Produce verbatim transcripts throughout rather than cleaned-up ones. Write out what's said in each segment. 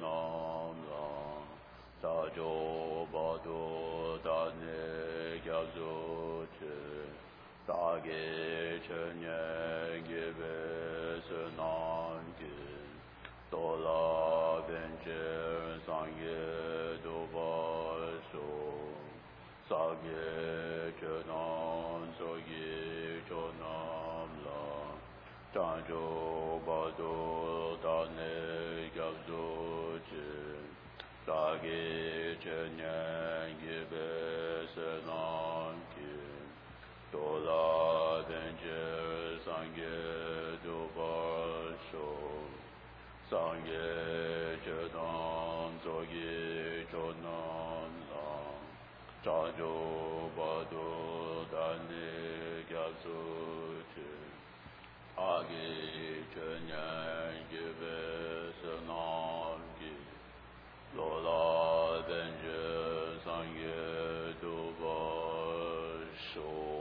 nam lang ta jo ba do da ne gya zo che ta ge chen ye ge be se nan ge do la ben che sang ye do ba so sa ge che nan so ye cho nam lang ta jo ba do da ne gya zo che ta ge chen ye ge be se nan ge do la ben che sang ye do ba so sang ye che dan so ye cho nan lang cha jo ba do da ne gya zo che a ge chen ye ge be se nan ge lo la ben che sang ye do ba so.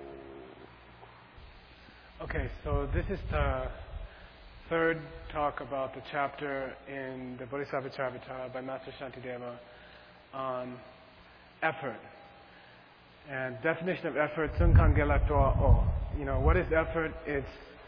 Okay, so this is the third talk about the chapter in the Bodhisattva Charvita by Master Shantideva on effort. And definition of effort, Tsungkan Gela Toa O. You know, what is effort? It's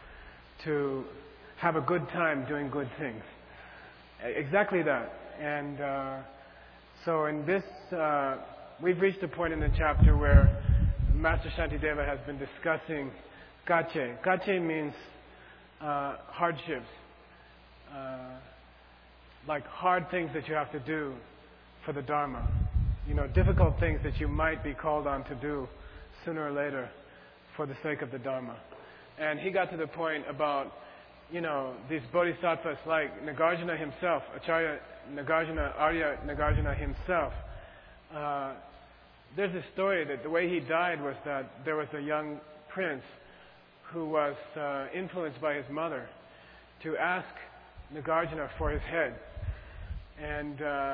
to have a good time doing good things. Exactly that. And uh, so in this, uh, we've reached a point in the chapter where Master Shantideva has been discussing Gache. Gache means uh, hardships, uh, like hard things that you have to do for the Dharma. You know, difficult things that you might be called on to do sooner or later for the sake of the Dharma. And he got to the point about, you know, these bodhisattvas like Nagarjuna himself, Acharya Nagarjuna, Arya Nagarjuna himself. Uh, there's a story that the way he died was that there was a young prince who was uh, influenced by his mother to ask Nagarjuna for his head. And uh,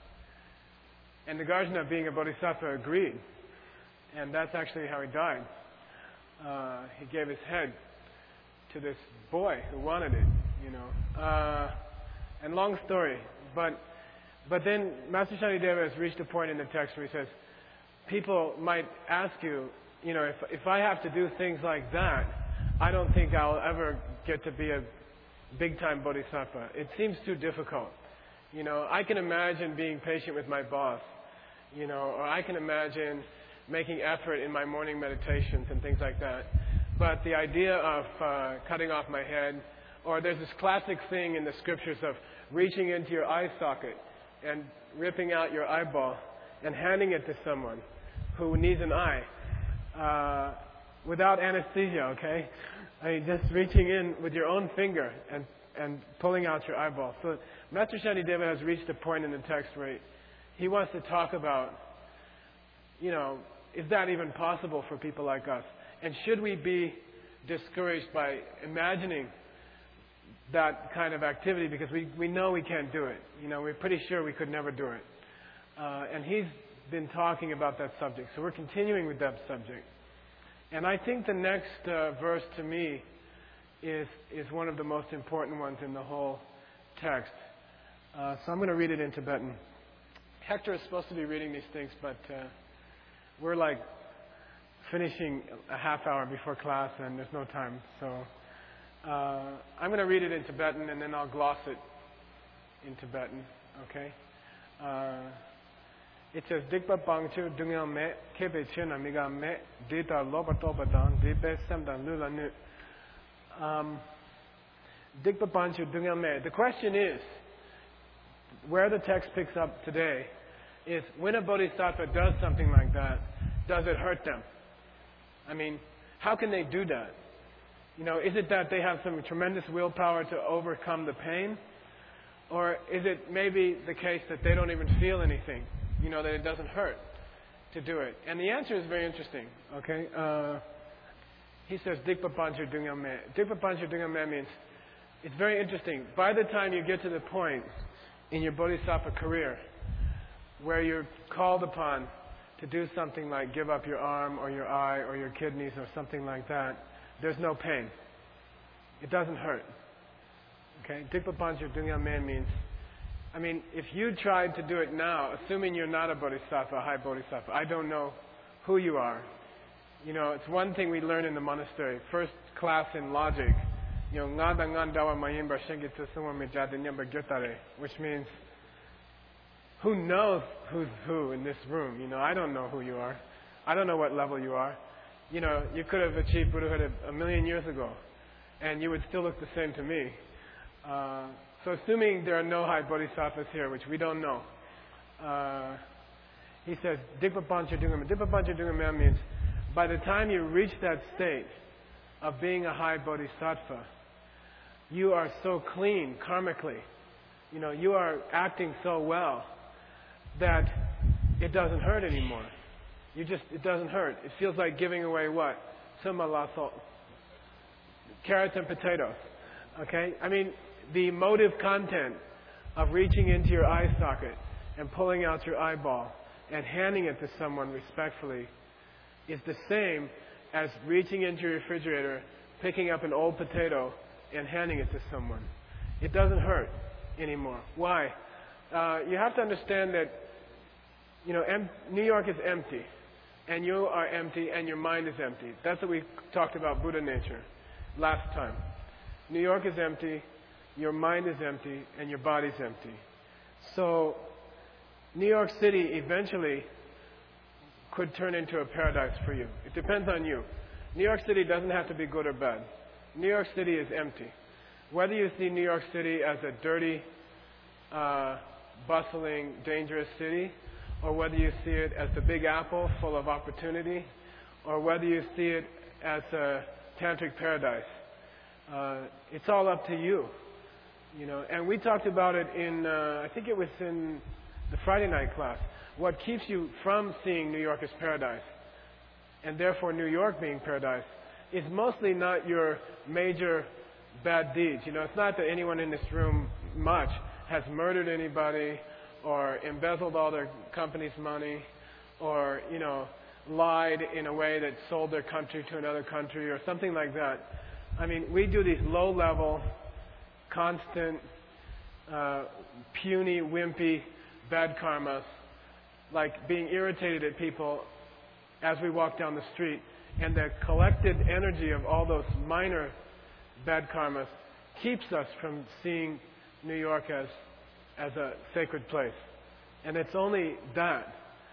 and Nagarjuna, being a bodhisattva, agreed. And that's actually how he died. Uh, he gave his head to this boy who wanted it, you know. Uh, and long story. But, but then Master Shantideva has reached a point in the text where he says, people might ask you, you know, if if I have to do things like that, I don't think I'll ever get to be a big-time bodhisattva. It seems too difficult. You know, I can imagine being patient with my boss, you know, or I can imagine making effort in my morning meditations and things like that. But the idea of uh, cutting off my head, or there's this classic thing in the scriptures of reaching into your eye socket and ripping out your eyeball and handing it to someone who needs an eye. Uh, without anesthesia, okay? I mean, just reaching in with your own finger and, and pulling out your eyeball. So Master Shantideva has reached a point in the text where he, he wants to talk about, you know, is that even possible for people like us? And should we be discouraged by imagining that kind of activity because we, we know we can't do it. You know, we're pretty sure we could never do it. Uh, and he's been talking about that subject. So we're continuing with that subject. And I think the next uh, verse to me is is one of the most important ones in the whole text. Uh, so I'm going to read it in Tibetan. Hector is supposed to be reading these things, but uh, we're like finishing a half hour before class and there's no time. So uh, I'm going to read it in Tibetan and then I'll gloss it in Tibetan. Okay? Uh, It says, Dikpa Pangchu Dunga Me, Kepe Chen Amiga Me, Dita Lopatopadan, Dipe Semdan Lula Nu. Dikpa Pangchu Dunga Me. The question is, where the text picks up today, is when a bodhisattva does something like that, does it hurt them? I mean, how can they do that? You know, is it that they have some tremendous willpower to overcome the pain? Or is it maybe the case that they don't even feel anything? You know, that it doesn't hurt to do it. And the answer is very interesting, okay? Uh, he says, Dikpa Pancha Dunga Me. Dikpa Pancha Dunga Me means, it's very interesting. By the time you get to the point in your bodhisattva career where you're called upon to do something like give up your arm or your eye or your kidneys or something like that, there's no pain. It doesn't hurt. Okay? Dikpa Pancha Dunga Me means I mean, if you tried to do it now, assuming you're not a bodhisattva, a high bodhisattva, I don't know who you are. You know, it's one thing we learn in the monastery, first class in logic, you know, nga da nga dawa mayimba shengitsu sumwa mijadinyamba gyotare, which means, who knows who's who in this room? You know, I don't know who you are. I don't know what level you are. You know, you could have achieved Buddhahood a, a million years ago, and you would still look the same to me. Uh, so assuming there are no high bodhisattvas here, which we don't know, uh, he says, Dikpa Pancha Dungam. Dikpa Pancha Dungam means by the time you reach that state of being a high bodhisattva, you are so clean karmically. You know, you are acting so well that it doesn't hurt anymore. You just, it doesn't hurt. It feels like giving away what? Summa la salt. Carrots and potatoes. Okay? I mean, the motive content of reaching into your eye socket and pulling out your eyeball and handing it to someone respectfully is the same as reaching into your refrigerator, picking up an old potato and handing it to someone. It doesn't hurt anymore. Why? Uh, you have to understand that, you know, em- New York is empty, and you are empty, and your mind is empty. That's what we talked about Buddha nature last time. New York is empty, your mind is empty, and your body's empty. So, New York City eventually could turn into a paradise for you. It depends on you. New York City doesn't have to be good or bad. New York City is empty. Whether you see New York City as a dirty, uh, bustling, dangerous city, or whether you see it as the Big Apple full of opportunity, or whether you see it as a tantric paradise, uh, it's all up to you. You know, and we talked about it in, uh, I think it was in the Friday night class. What keeps you from seeing New York as paradise, and therefore New York being paradise, is mostly not your major bad deeds. You know, it's not that anyone in this room much has murdered anybody, or embezzled all their company's money, or, you know, lied in a way that sold their country to another country, or something like that. I mean, we do these low-level, constant, uh, puny, wimpy, bad karmas, like being irritated at people as we walk down the street. And the collected energy of all those minor bad karmas keeps us from seeing New York as, as a sacred place. And it's only that.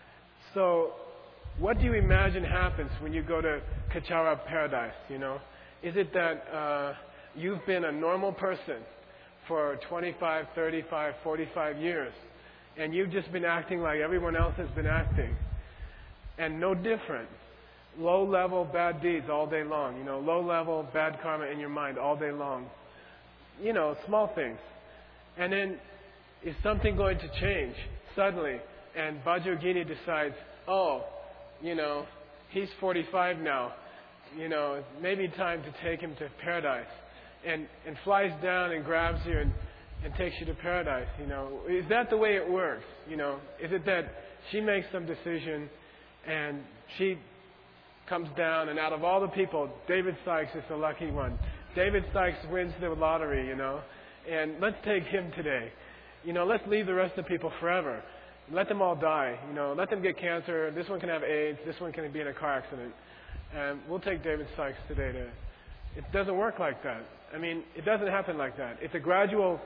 So, what do you imagine happens when you go to Kachara Paradise, you know? Is it that uh, you've been a normal person for twenty-five, thirty-five, forty-five years, and you've just been acting like everyone else has been acting, and no different? Low-level bad deeds all day long, you know, low-level bad karma in your mind all day long. You know, small things. And then, is something going to change suddenly? And Vajrayogini decides, oh, you know, he's forty-five now. You know, maybe time to take him to paradise. And, and flies down and grabs you and, and takes you to paradise, you know. Is that the way it works? You know, is it that she makes some decision and she comes down, and out of all the people, David Sykes is the lucky one. David Sykes wins the lottery, you know, and let's take him today. You know, let's leave the rest of the people forever. Let them all die, you know, let them get cancer, this one can have AIDS, this one can be in a car accident. And we'll take David Sykes today to... It doesn't work like that. I mean, it doesn't happen like that. It's a gradual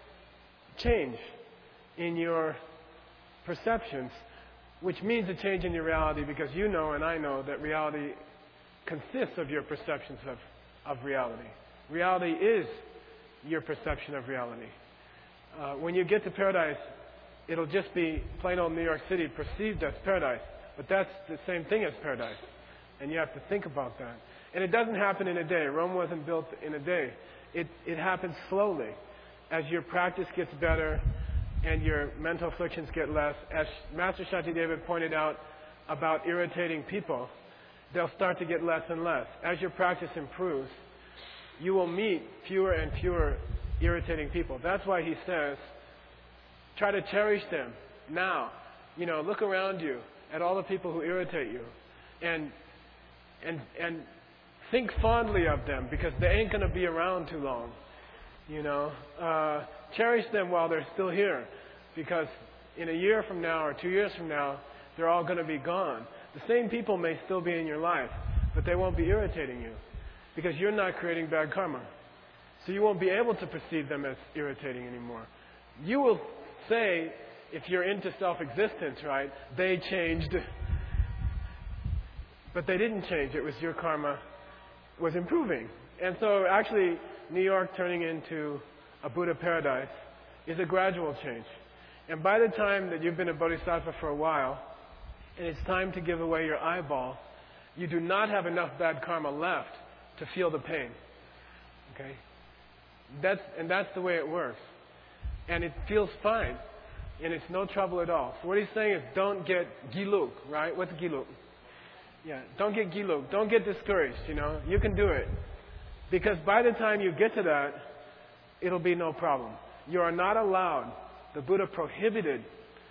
change in your perceptions, which means a change in your reality, because you know and I know that reality consists of your perceptions of, of reality. Reality is your perception of reality. Uh, when you get to paradise, it'll just be plain old New York City perceived as paradise, but that's the same thing as paradise, and you have to think about that. And it doesn't happen in a day. Rome wasn't built in a day. It, it happens slowly. As your practice gets better and your mental afflictions get less, as Master Shantideva pointed out about irritating people, they'll start to get less and less. As your practice improves, you will meet fewer and fewer irritating people. That's why he says, try to cherish them now. You know, look around you at all the people who irritate you, and and and think fondly of them, because they ain't going to be around too long. You know, uh, cherish them while they're still here. because in a year from now or two years from now, they're all going to be gone. The same people may still be in your life, but they won't be irritating you because you're not creating bad karma. So you won't be able to perceive them as irritating anymore. You will say, if you're into self-existence, right, they changed, but they didn't change. It was your karma was improving. And so actually, New York turning into a Buddha paradise is a gradual change. And by the time that you've been a bodhisattva for a while, and it's time to give away your eyeball, you do not have enough bad karma left to feel the pain. Okay? That's, and that's the way it works. And it feels fine. And it's no trouble at all. So what he's saying is don't get giluk, right? What's giluk? Yeah, don't get giluk. Don't get discouraged, you know. You can do it. Because by the time you get to that, it'll be no problem. You are not allowed. The Buddha prohibited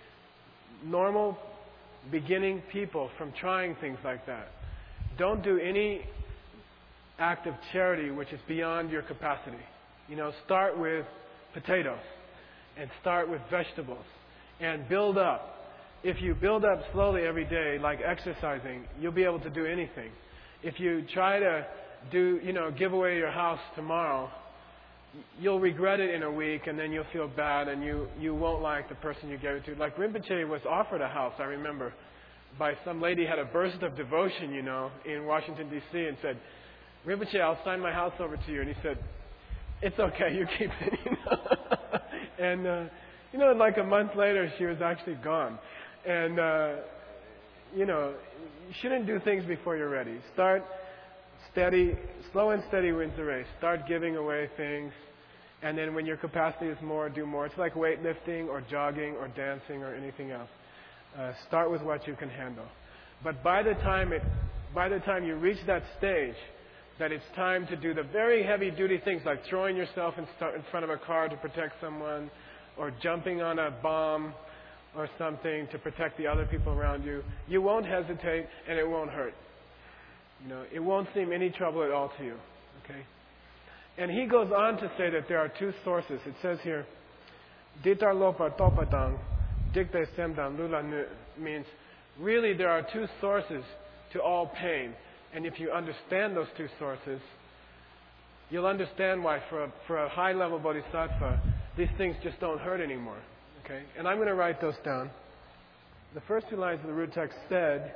normal beginning people from trying things like that. Don't do any act of charity which is beyond your capacity. You know, start with potatoes and start with vegetables and build up. If you build up slowly every day, like exercising, you'll be able to do anything. If you try to do, you know, give away your house tomorrow, you'll regret it in a week and then you'll feel bad and you, you won't like the person you gave it to. Like Rinpoche was offered a house, I remember, by some lady who had a burst of devotion, you know, in Washington, D C and said, Rinpoche, I'll sign my house over to you. And he said, it's okay, you keep it, you know. and, uh, you know, like a month later, she was actually gone. And, uh, you know, you shouldn't do things before you're ready. Start steady, slow and steady wins the race. Start giving away things. And then when your capacity is more, do more. It's like weightlifting or jogging or dancing or anything else. Uh, start with what you can handle. But by the time it, by the time you reach that stage, that it's time to do the very heavy duty things like throwing yourself in, start in front of a car to protect someone, or jumping on a bomb or something to protect the other people around you, you won't hesitate and it won't hurt. You know, it won't seem any trouble at all to you. Okay? And he goes on to say that there are two sources. It says here, Ditar lopa topadang, dikte semdan lula nu, means really there are two sources to all pain. And if you understand those two sources, you'll understand why for a, for a high-level bodhisattva, these things just don't hurt anymore. Okay? And I'm going to write those down. The first two lines of the root text said,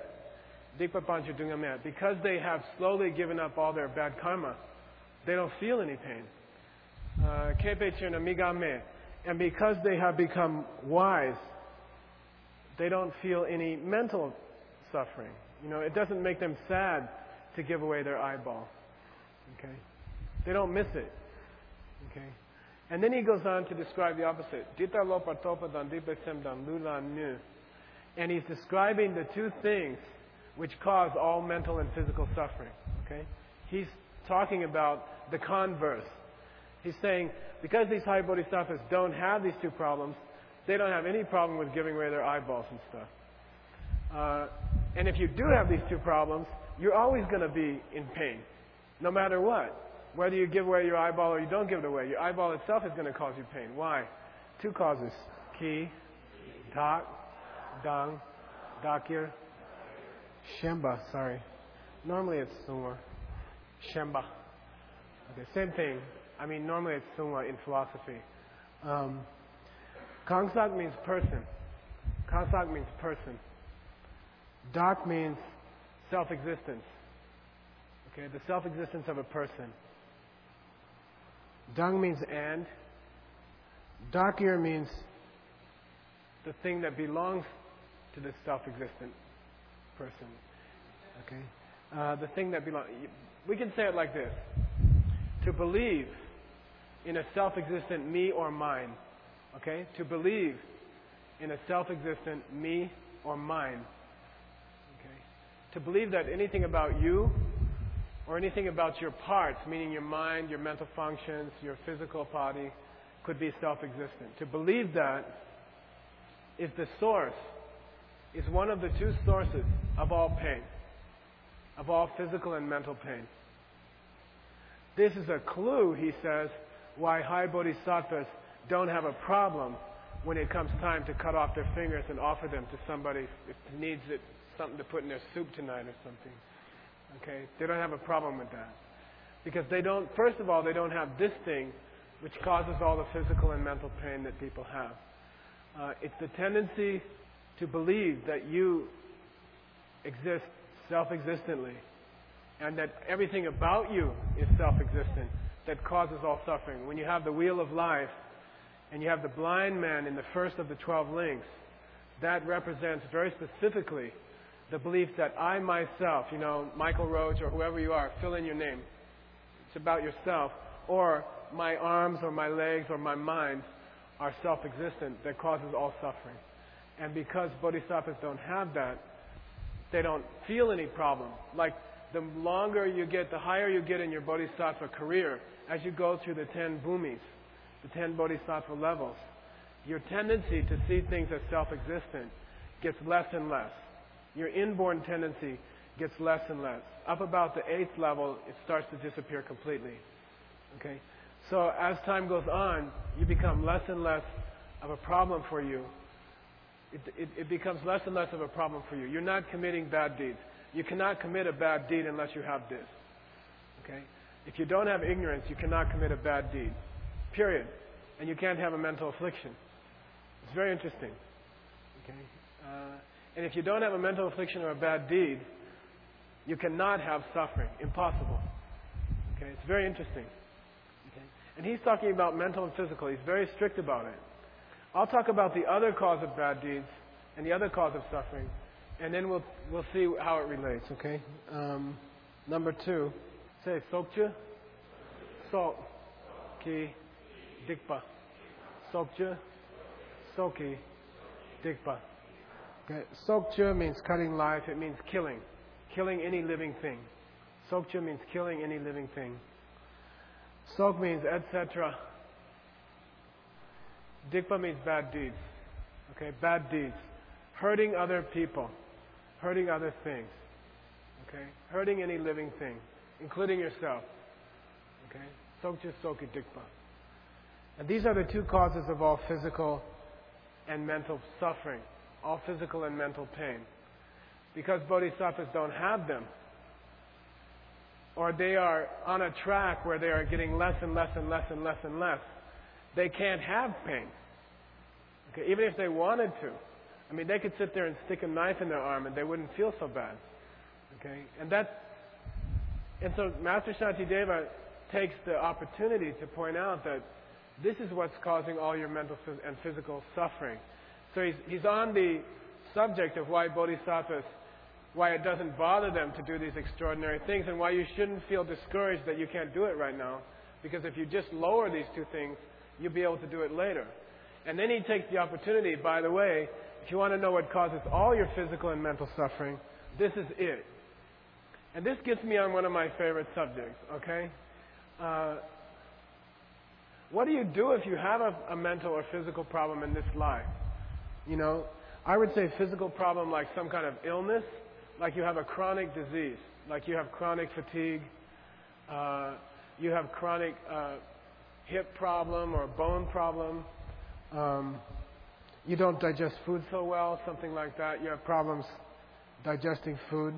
because they have slowly given up all their bad karma, they don't feel any pain. Uh, and because they have become wise, they don't feel any mental suffering. You know, it doesn't make them sad to give away their eyeball. Okay? They don't miss it. Okay? And then he goes on to describe the opposite. And he's describing the two things which cause all mental and physical suffering. Okay? He's talking about the converse. He's saying, because these high bodhisattvas don't have these two problems, they don't have any problem with giving away their eyeballs and stuff. Uh, and if you do have these two problems, you're always going to be in pain, no matter what. Whether you give away your eyeball or you don't give it away, your eyeball itself is going to cause you pain. Why? Two causes. Ki, tak, dang, dakir, shemba, sorry. Normally it's sungwa. Shemba. Okay, same thing. I mean, normally it's sungwa in philosophy. Um, Kangsak means person. Kangsak means person. Dak means self-existence. Okay, the self-existence of a person. Dang means and. Dakir means the thing that belongs to the self-existent person. Okay, uh, the thing that belongs. We can say it like this: to believe in a self-existent me or mine. Okay, to believe in a self-existent me or mine. Okay, to believe that anything about you or anything about your parts, meaning your mind, your mental functions, your physical body, could be self-existent. To believe that is the source, is one of the two sources of all pain, of all physical and mental pain. This is a clue, he says, why high bodhisattvas don't have a problem when it comes time to cut off their fingers and offer them to somebody if needs it, something to put in their soup tonight or something. Okay? They don't have a problem with that. Because they don't, first of all, they don't have this thing which causes all the physical and mental pain that people have. Uh, it's the tendency to believe that you exist self-existently and that everything about you is self-existent that causes all suffering. When you have the wheel of life and you have the blind man in the first of the twelve links, that represents very specifically the belief that I myself, you know, Michael Roach or whoever you are, fill in your name. It's about yourself. Or my arms or my legs or my mind are self-existent that causes all suffering. And because bodhisattvas don't have that, they don't feel any problem. Like the longer you get, the higher you get in your bodhisattva career, as you go through the ten bhumis, the ten bodhisattva levels, your tendency to see things as self-existent gets less and less. Your inborn tendency gets less and less. Up about the eighth level, it starts to disappear completely. Okay? So as time goes on, you become less and less of a problem for you. It, it, it becomes less and less of a problem for you. You're not committing bad deeds. You cannot commit a bad deed unless you have this. Okay? If you don't have ignorance, you cannot commit a bad deed. Period. And you can't have a mental affliction. It's very interesting. Okay? Uh, and if you don't have a mental affliction or a bad deed, you cannot have suffering. Impossible. Okay? It's very interesting. Okay? And he's talking about mental and physical. He's very strict about it. I'll talk about the other cause of bad deeds and the other cause of suffering, and then we'll we'll see how it relates. Okay. Um, number two, say sokcha, sok, ki, dikpa, sokcha, soki, dikpa. Okay. Sokcha means cutting life. It means killing, killing any living thing. Sokcha means killing any living thing. Sok means et cetera. Dikpa means bad deeds. Okay, bad deeds. Hurting other people. Hurting other things. Okay? Hurting any living thing, including yourself. Okay? Sokcha soki dikpa. And these are the two causes of all physical and mental suffering. All physical and mental pain. Because bodhisattvas don't have them, or they are on a track where they are getting less and less and less and less and less, they can't have pain. Okay, even if they wanted to. I mean, they could sit there and stick a knife in their arm and they wouldn't feel so bad. Okay? And that, and so Master Shantideva takes the opportunity to point out that this is what's causing all your mental and physical suffering. So he's, he's on the subject of why bodhisattvas, why it doesn't bother them to do these extraordinary things, and why you shouldn't feel discouraged that you can't do it right now. Because if you just lower these two things, you'll be able to do it later. And then he takes the opportunity, by the way, if you want to know what causes all your physical and mental suffering, this is it. And this gets me on one of my favorite subjects, okay? Uh, what do you do if you have a, a mental or physical problem in this life? You know, I would say physical problem like some kind of illness, like you have a chronic disease, like you have chronic fatigue, uh, you have chronic uh, hip problem or bone problem. Um, you don't digest food so well, something like that. You have problems digesting food.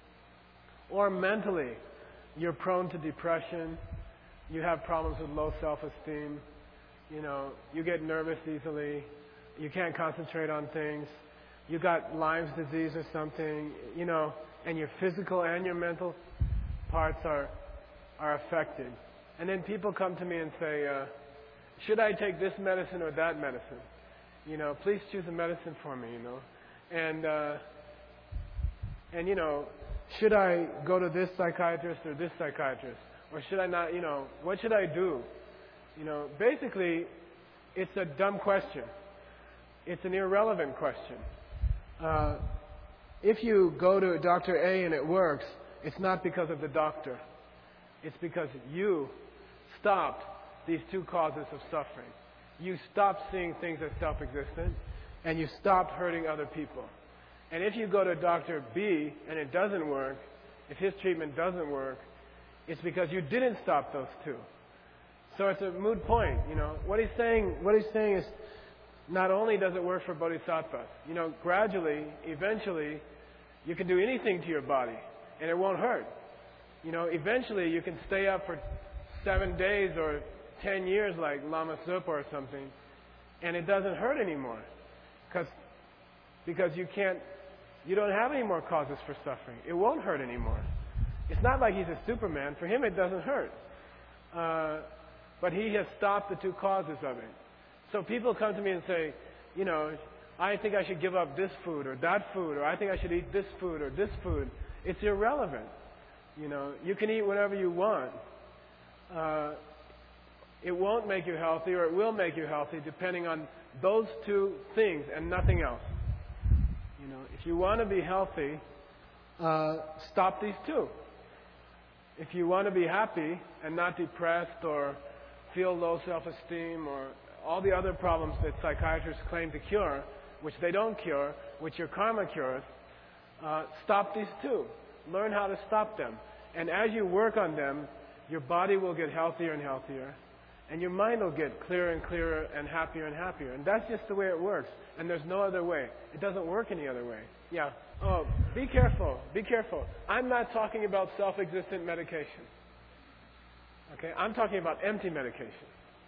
Or mentally, you're prone to depression. You have problems with low self-esteem. You know, you get nervous easily. You can't concentrate on things. You got Lyme's disease or something. You know, and your physical and your mental parts are are affected. And then people come to me and say, uh, should I take this medicine or that medicine? You know, please choose a medicine for me, you know. And, uh, and you know, should I go to this psychiatrist or this psychiatrist? Or should I not, you know, what should I do? You know, basically, it's a dumb question. It's an irrelevant question. Uh, if you go to Doctor A and it works, it's not because of the doctor. It's because you stopped these two causes of suffering. You stopped seeing things as self-existent, and you stopped hurting other people. And if you go to Doctor B and it doesn't work, if his treatment doesn't work, it's because you didn't stop those two. So it's a moot point, you know. What he's saying, what he's saying is, not only does it work for bodhisattvas, you know, gradually, eventually, you can do anything to your body and it won't hurt. You know, eventually you can stay up for seven days or ten years like Lama Zopa or something, and it doesn't hurt anymore. Because because you can't, you don't have any more causes for suffering. It won't hurt anymore. It's not like he's a Superman. For him it doesn't hurt. Uh, but he has stopped the two causes of it. So people come to me and say, you know, I think I should give up this food or that food, or I think I should eat this food or this food. It's irrelevant. You know, you can eat whatever you want. Uh, it won't make you healthy, or it will make you healthy, depending on those two things and nothing else. You know, if you want to be healthy, uh, stop these two. If you want to be happy and not depressed or feel low self-esteem or all the other problems that psychiatrists claim to cure, which they don't cure, which your karma cures, uh, stop these two. Learn how to stop them. And as you work on them, your body will get healthier and healthier. And your mind will get clearer and clearer and happier and happier. And that's just the way it works. And there's no other way. It doesn't work any other way. Yeah. Oh, be careful. Be careful. I'm not talking about self-existent medication. Okay? I'm talking about empty medication.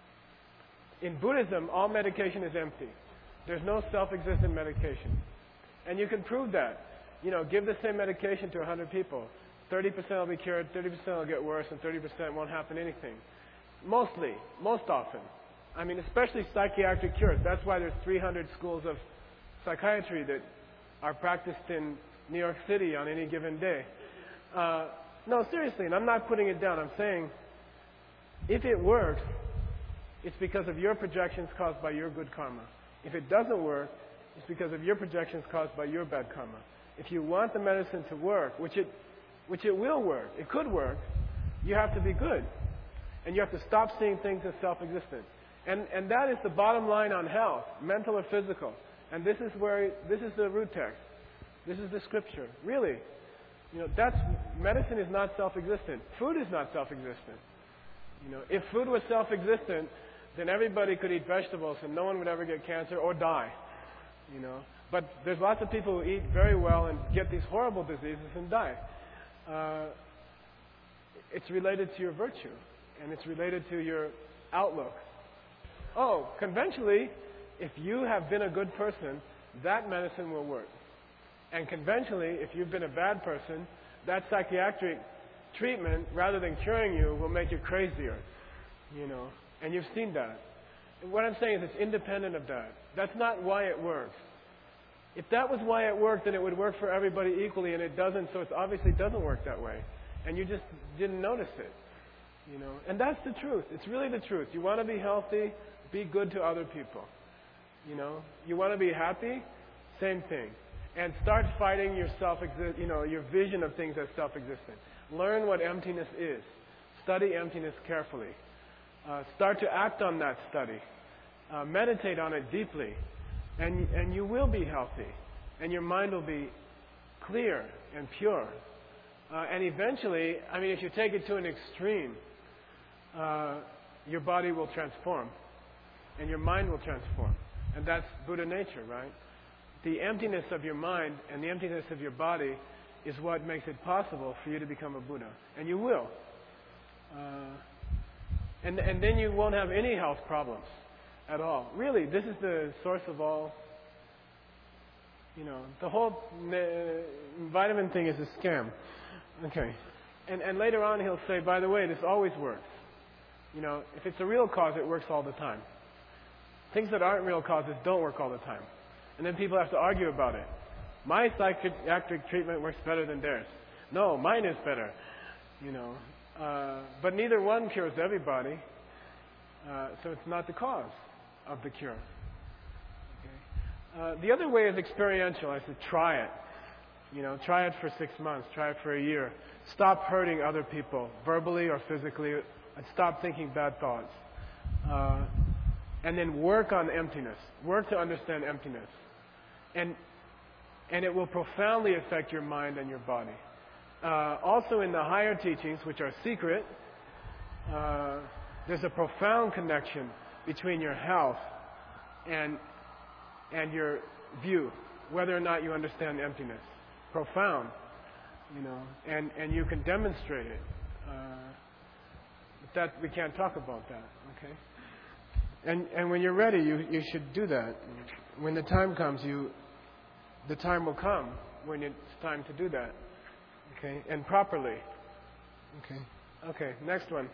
In Buddhism, all medication is empty. There's no self-existent medication. And you can prove that. You know, give the same medication to one hundred people. thirty percent will be cured, thirty percent will get worse, and thirty percent won't happen anything. Mostly, most often. I mean, especially psychiatric cures. That's why there's three hundred schools of psychiatry that are practiced in New York City on any given day. Uh, no, seriously, and I'm not putting it down. I'm saying, if it works, it's because of your projections caused by your good karma. If it doesn't work, it's because of your projections caused by your bad karma. If you want the medicine to work, which it, which it will work, it could work, you have to be good. And you have to stop seeing things as self-existent. And, and that is the bottom line on health, mental or physical. And this is where, this is the root text. This is the scripture. Really. You know, that's, medicine is not self-existent. Food is not self-existent. You know, if food was self-existent, then everybody could eat vegetables and no one would ever get cancer or die. You know. But there's lots of people who eat very well and get these horrible diseases and die. Uh, it's related to your virtue, and it's related to your outlook. Oh, conventionally, if you have been a good person, that medicine will work. And conventionally, if you've been a bad person, that psychiatric treatment, rather than curing you, will make you crazier. You know, and you've seen that. And what I'm saying is it's independent of that. That's not why it works. If that was why it worked, then it would work for everybody equally, and it doesn't, so it obviously doesn't work that way. And you just didn't notice it. You know, and that's the truth. It's really the truth. You want to be healthy, be good to other people. You know, you want to be happy, same thing. And start fighting your self-exist, you know, your vision of things as self-existent. Learn what emptiness is. Study emptiness carefully. Uh, start to act on that study. Uh, meditate on it deeply. And, and you will be healthy. And your mind will be clear and pure. Uh, and eventually, I mean, if you take it to an extreme, uh, your body will transform. And your mind will transform. And that's Buddha nature, right? The emptiness of your mind and the emptiness of your body is what makes it possible for you to become a Buddha. And you will. Uh, and, and then you won't have any health problems at all. Really, this is the source of all, you know, the whole uh, vitamin thing is a scam. Okay. And, and later on he'll say, by the way, this always works. You know, if it's a real cause, it works all the time. Things that aren't real causes don't work all the time. And then people have to argue about it. My psychiatric treatment works better than theirs. No, mine is better. You know, uh, but neither one cures everybody. Uh, so it's not the cause of the cure. Okay. Uh, the other way is experiential. I said try it. You know, try it for six months. Try it for a year. Stop hurting other people, verbally or physically, and stop thinking bad thoughts. Uh, and then work on emptiness. Work to understand emptiness. And and it will profoundly affect your mind and your body. Uh, also in the higher teachings, which are secret, uh, there's a profound connection between your health and and your view, whether or not you understand emptiness. Profound, you know, and, and you can demonstrate it. Uh, but that we can't talk about that, okay? And and when you're ready, you, you should do that. When the time comes, you the time will come when it's time to do that, okay? And properly, okay? Okay, next one.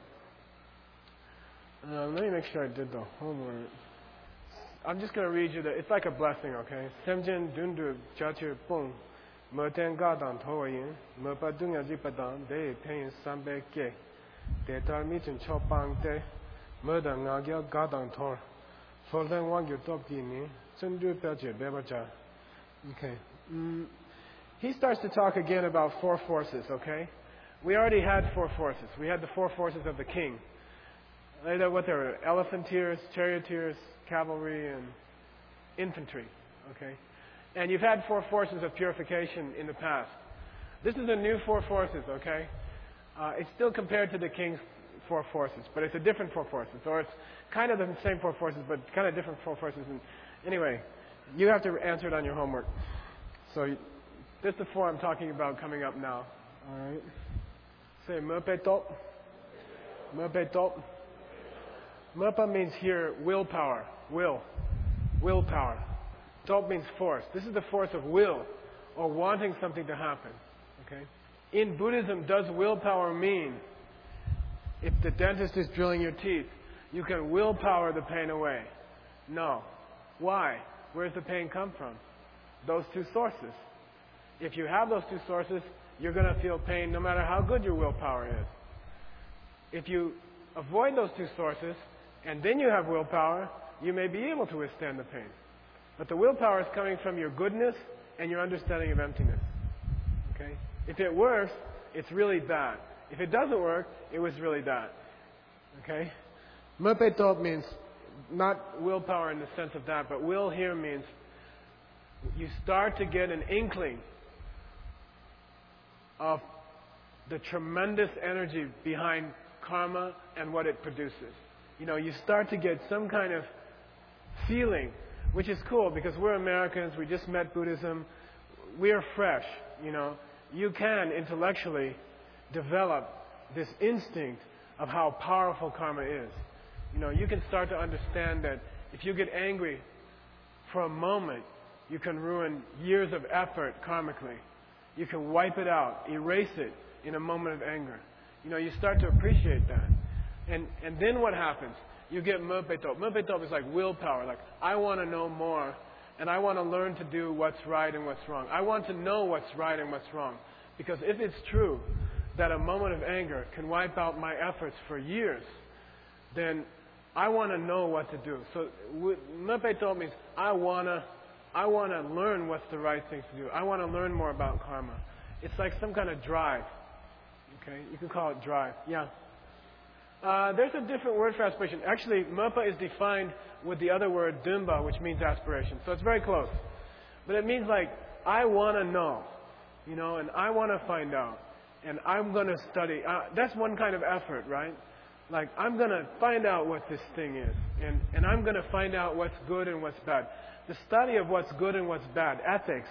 Uh, let me make sure I did the homework. I'm just going to read you the, it's like a blessing, okay? Semjen dundu jachir pung, moten gadang toyin, mopa dunya jipadang, de pain sambe ke, de tar mitin chopang de, moda ngagya gadang tor, folden wang yu top dini, sundu pelche bebaja. Okay. Mm. He starts to talk again about four forces, okay? We already had four forces. We had the four forces of the king. Later, what they were, elephanteers, charioteers, cavalry, and infantry, okay? And you've had four forces of purification in the past. This is a new four forces, okay? Uh, it's still compared to the king's four forces, but it's a different four forces. Or it's kind of the same four forces, but kind of different four forces. And anyway, you have to answer it on your homework. So you, this is the four I'm talking about coming up now. All right? Say Merpe top. Merpe top. Merpa means here willpower. Will. Willpower. Top means force. This is the force of will or wanting something to happen. Okay? In Buddhism, does willpower mean if the dentist is drilling your teeth, you can willpower the pain away? No. Why? Where does the pain come from? Those two sources. If you have those two sources, you're going to feel pain no matter how good your willpower is. If you avoid those two sources, and then you have willpower, you may be able to withstand the pain. But the willpower is coming from your goodness and your understanding of emptiness. Okay? If it works, it's really bad. If it doesn't work, it was really bad. Okay? Merpe top means not willpower in the sense of that, but will here means you start to get an inkling of the tremendous energy behind karma and what it produces. You know, you start to get some kind of feeling, which is cool because we're Americans, we just met Buddhism, we're fresh, you know. You can intellectually develop this instinct of how powerful karma is. You know, you can start to understand that if you get angry for a moment, you can ruin years of effort karmically. You can wipe it out, erase it in a moment of anger. You know, you start to appreciate that. And and then what happens? You get Merpe top. Merpe top is like willpower. Like, I want to know more, and I want to learn to do what's right and what's wrong. I want to know what's right and what's wrong. Because if it's true that a moment of anger can wipe out my efforts for years, then I want to know what to do. So Merpe top means I want to I want to learn what's the right thing to do. I want to learn more about karma. It's like some kind of drive. Okay? You can call it drive. Yeah. Uh, there's a different word for aspiration. Actually, Merpa is defined with the other word Dumba, which means aspiration. So it's very close. But it means like, I want to know, you know, and I want to find out. And I'm going to study. Uh, that's one kind of effort, right? Like, I'm going to find out what this thing is. And, and I'm going to find out what's good and what's bad. The study of what's good and what's bad, ethics,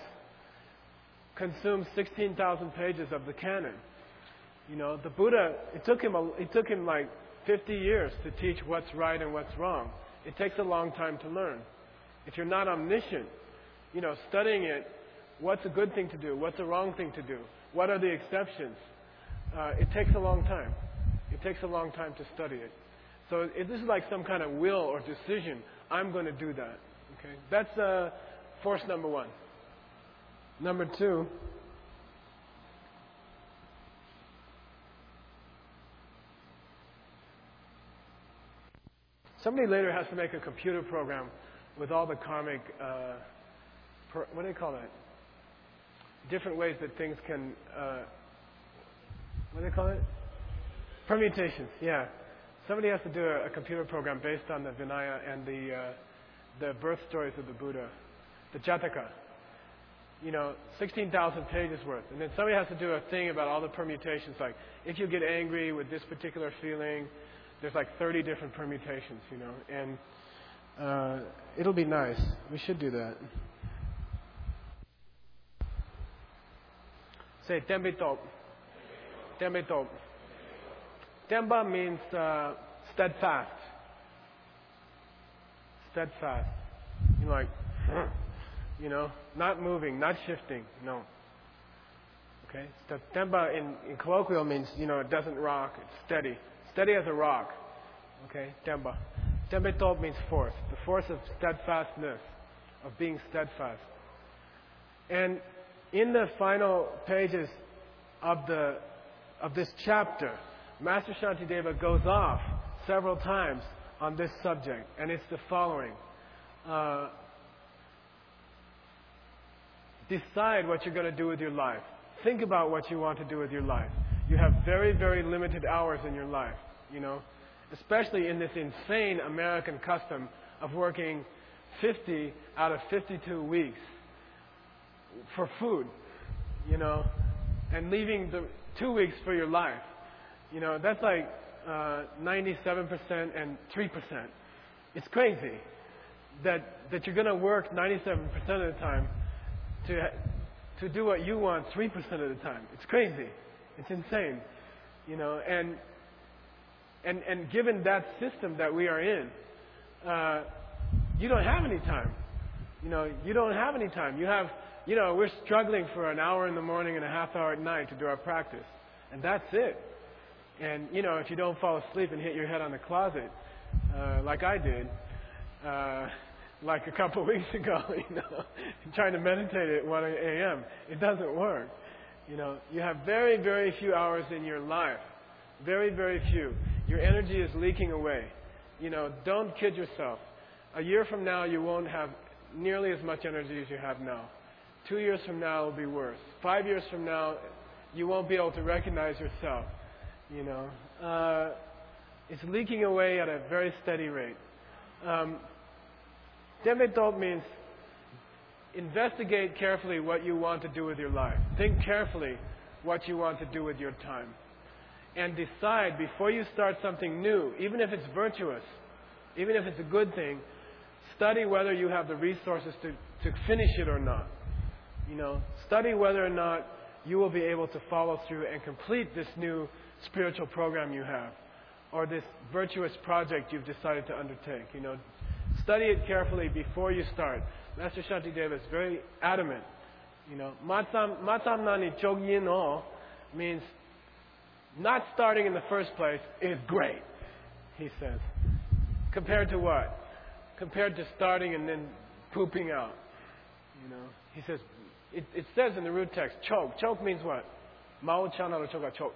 consumes sixteen thousand pages of the canon. You know, the Buddha, it took him, a, it took him like fifty years to teach what's right and what's wrong. It takes a long time to learn. If you're not omniscient, you know, studying it, what's a good thing to do? What's a wrong thing to do? What are the exceptions? Uh, it takes a long time. It takes a long time to study it. So it, this is like some kind of will or decision. I'm going to do that. Okay, that's uh, force number one. Number two. Somebody later has to make a computer program with all the karmic, uh, per, what do they call that? Different ways that things can, uh, what do they call it? Permutations, yeah. Somebody has to do a, a computer program based on the Vinaya and the uh, the birth stories of the Buddha, the Jataka. You know, sixteen thousand pages worth. And then somebody has to do a thing about all the permutations, like if you get angry with this particular feeling, there's like thirty different permutations, you know. And uh, It'll be nice. We should do that. Say Tenpa Top. Tenpa Top. Tenpa means uh, steadfast. Steadfast. You're like, you know, not moving, not shifting. No. Okay? So Tenpa in, in colloquial means, you know, it doesn't rock. It's steady. Steady as a rock. Okay? Tenpa. Tenpa Top means force. The force of steadfastness, of being steadfast. And in the final pages of the of this chapter, Master Shantideva goes off several times on this subject, and it's the following. Uh, decide what you're going to do with your life. Think about what you want to do with your life. You have very, very limited hours in your life, you know, especially in this insane American custom of working fifty out of fifty-two weeks for food, you know, and leaving the two weeks for your life. You know, that's like uh, ninety-seven percent and three percent. It's crazy that, that you're going to work ninety-seven percent of the time to, to do what you want three percent of the time. It's crazy. It's insane. You know, and, and, and given that system that we are in, uh, you don't have any time. You know, you don't have any time. You have, you know, we're struggling for an hour in the morning and a half hour at night to do our practice. And that's it. And, you know, if you don't fall asleep and hit your head on the closet, uh, like I did, uh, like a couple of weeks ago, you know, trying to meditate at one a.m., it doesn't work. You know, you have very, very few hours in your life. Very, very few. Your energy is leaking away. You know, don't kid yourself. A year from now, you won't have nearly as much energy as you have now. Two years from now, it'll be worse. Five years from now, you won't be able to recognize yourself. You know, uh, it's leaking away at a very steady rate. Um, Tenpa Top means investigate carefully what you want to do with your life. Think carefully what you want to do with your time. And decide before you start something new, even if it's virtuous, even if it's a good thing, study whether you have the resources to, to finish it or not. You know, study whether or not you will be able to follow through and complete this new spiritual program you have, or this virtuous project you've decided to undertake. You know, study it carefully before you start. Master Shantideva is very adamant. You know, matam matam nani chogyin o means not starting in the first place is great, he says. Compared to what? Compared to starting and then pooping out. You know, he says, it, it says in the root text, choke. Choke means what? Mao chana choka choke.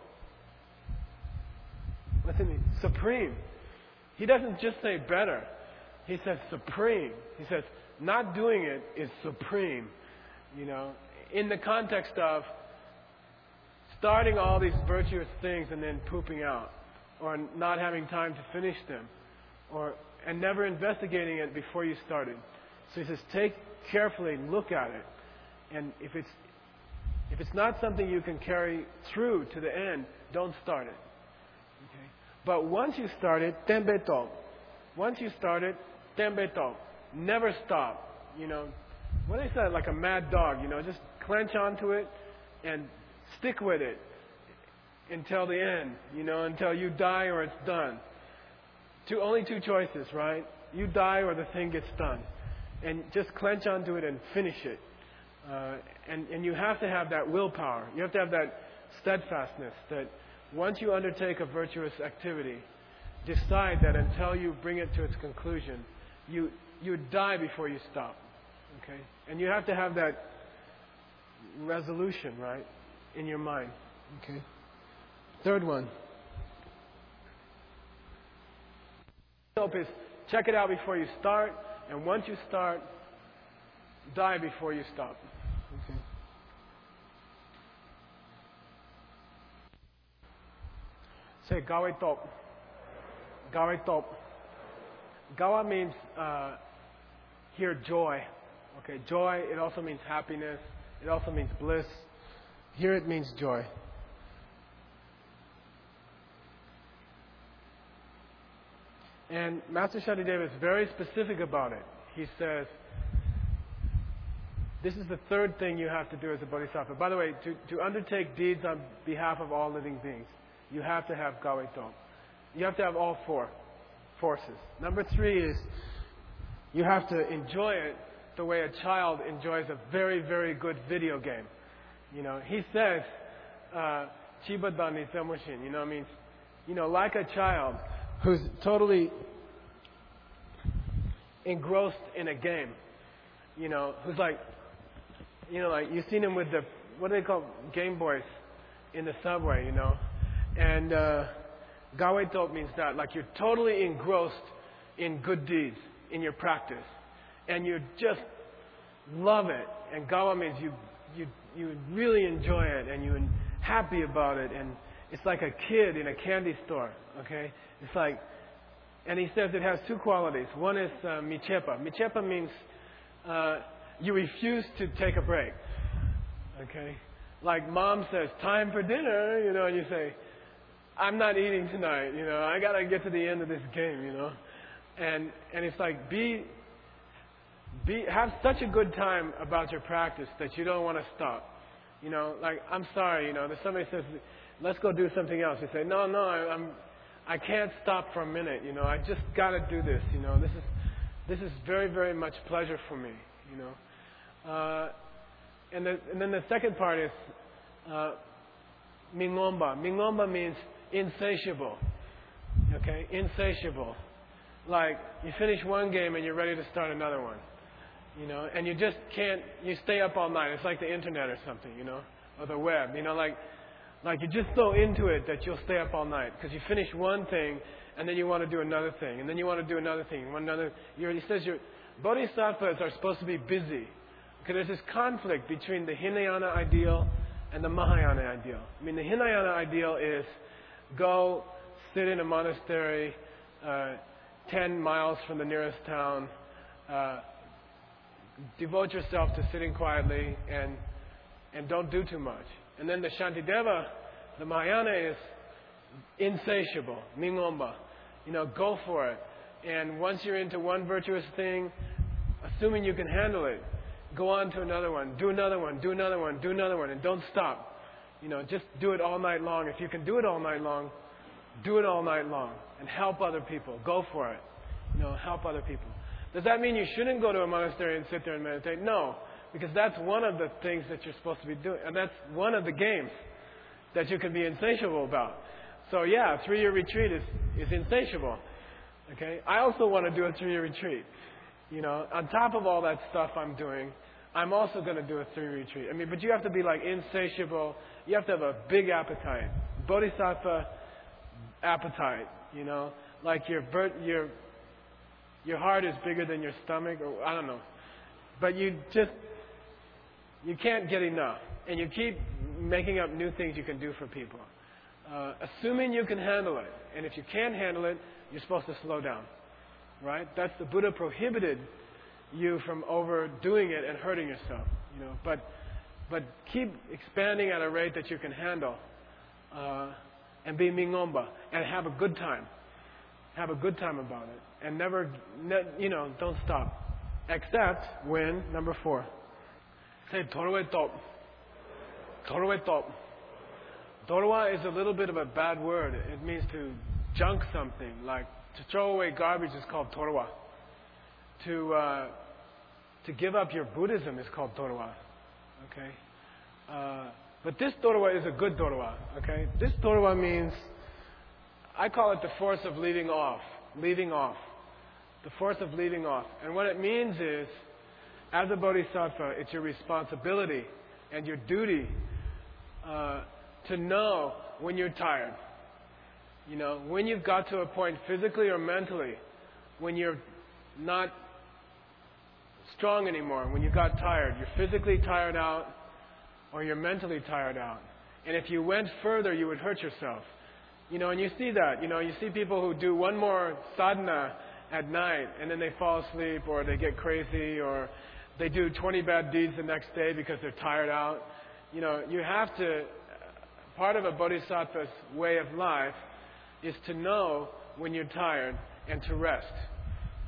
What's it mean? Supreme. He doesn't just say better. He says supreme. He says not doing it is supreme. You know, in the context of starting all these virtuous things and then pooping out, or not having time to finish them, or and never investigating it before you started. So he says, take carefully, look at it, and if it's if it's not something you can carry through to the end, don't start it. Okay? But once you start it, Tenpa Top. Once you start it, Tenpa Top. Never stop. You know, what they say, like a mad dog. You know, just clench onto it and stick with it until the end. You know, until you die or it's done. Two, only two choices, right? You die or the thing gets done. And just clench onto it and finish it. Uh, and, and you have to have that willpower. You have to have that steadfastness that once you undertake a virtuous activity, decide that until you bring it to its conclusion, you, you die before you stop. Okay? And you have to have that resolution, right, in your mind. Okay? Third one. Hope is check it out before you start, and once you start, die before you stop. Okay. Say Gawa Top. Gawa Top. Gawa means uh, here joy. Okay, joy. It also means happiness. It also means bliss. Here it means joy. And Master Shantideva is very specific about it. he says, this is the third thing you have to do as a bodhisattva. By the way, to, to undertake deeds on behalf of all living beings, you have to have Gawaito. You have to have all four forces. Number three is you have to enjoy it the way a child enjoys a very, very good video game. You know, he says, uh, Chibadani Semushin, you know, means, you know, like a child who's totally engrossed in a game, you know, who's like, you know, like you've seen him with the, what do they call Game Boys in the subway, you know, and uh, Gawaito means that, like you're totally engrossed in good deeds, in your practice, and you just love it, and Gawa means you, you, you really enjoy it, and you're happy about it, and it's like a kid in a candy store, okay, it's like, and he says it has two qualities. One is uh, michepa. Michepa means uh, you refuse to take a break. Okay? Like mom says, time for dinner, you know, and you say, I'm not eating tonight, you know, I gotta get to the end of this game, you know. And and it's like be be have such a good time about your practice that you don't want to stop. You know, like I'm sorry, you know, if somebody says, let's go do something else. You say, no, no, I, I'm I can't stop for a minute, you know. I just got to do this, you know. This is this is very, very much pleasure for me, you know. Uh, and, the, and then the second part is uh, mingomba. Mingomba means insatiable, okay? Insatiable. Like you finish one game and you're ready to start another one, you know. And you just can't. You stay up all night. It's like the internet or something, you know, or the web, you know, like. Like you're just so into it that you'll stay up all night because you finish one thing and then you want to do another thing and then you want to do another thing. One another. You're, he says your bodhisattvas are supposed to be busy because there's this conflict between the Hinayana ideal and the Mahayana ideal. I mean, the Hinayana ideal is go sit in a monastery uh, ten miles from the nearest town, uh, devote yourself to sitting quietly and and don't do too much. And then the Shantideva, the Mahayana, is insatiable, mingomba. You know, go for it. And once you're into one virtuous thing, assuming you can handle it, go on to another one, do another one, do another one, do another one, and don't stop. You know, just do it all night long. If you can do it all night long, do it all night long and help other people. Go for it. You know, help other people. Does that mean you shouldn't go to a monastery and sit there and meditate? No. Because that's one of the things that you're supposed to be doing. And that's one of the games that you can be insatiable about. So yeah, a three-year retreat is, is insatiable. Okay? I also want to do a three-year retreat. You know, on top of all that stuff I'm doing, I'm also going to do a three-year retreat. I mean, but you have to be like insatiable. You have to have a big appetite. Bodhisattva appetite, you know. Like your, your, your heart is bigger than your stomach, or I don't know. But you just... You can't get enough. And you keep making up new things you can do for people. Uh, assuming you can handle it. And if you can't handle it, you're supposed to slow down. Right? That's the Buddha prohibited you from overdoing it and hurting yourself. You know, but but keep expanding at a rate that you can handle. Uh, and be mingomba. And have a good time. Have a good time about it. And never, ne- you know, don't stop. Except when, number four, say Torwe top. Torwe top. Torwa is a little bit of a bad word. It means to junk something. Like to throw away garbage is called Torwa. To uh, to give up your Buddhism is called Torwa. Okay? Uh, but this Torwa is a good Torwa. Okay? This Torwa means, I call it the force of leaving off. Leaving off. The force of leaving off. And what it means is, as a bodhisattva, it's your responsibility and your duty uh, to know when you're tired. You know, when you've got to a point physically or mentally, when you're not strong anymore, when you got tired, you're physically tired out or you're mentally tired out. And if you went further, you would hurt yourself. You know, and you see that. You know, you see people who do one more sadhana at night and then they fall asleep or they get crazy or they do twenty bad deeds the next day because they're tired out. You know, you have to, part of a bodhisattva's way of life is to know when you're tired and to rest.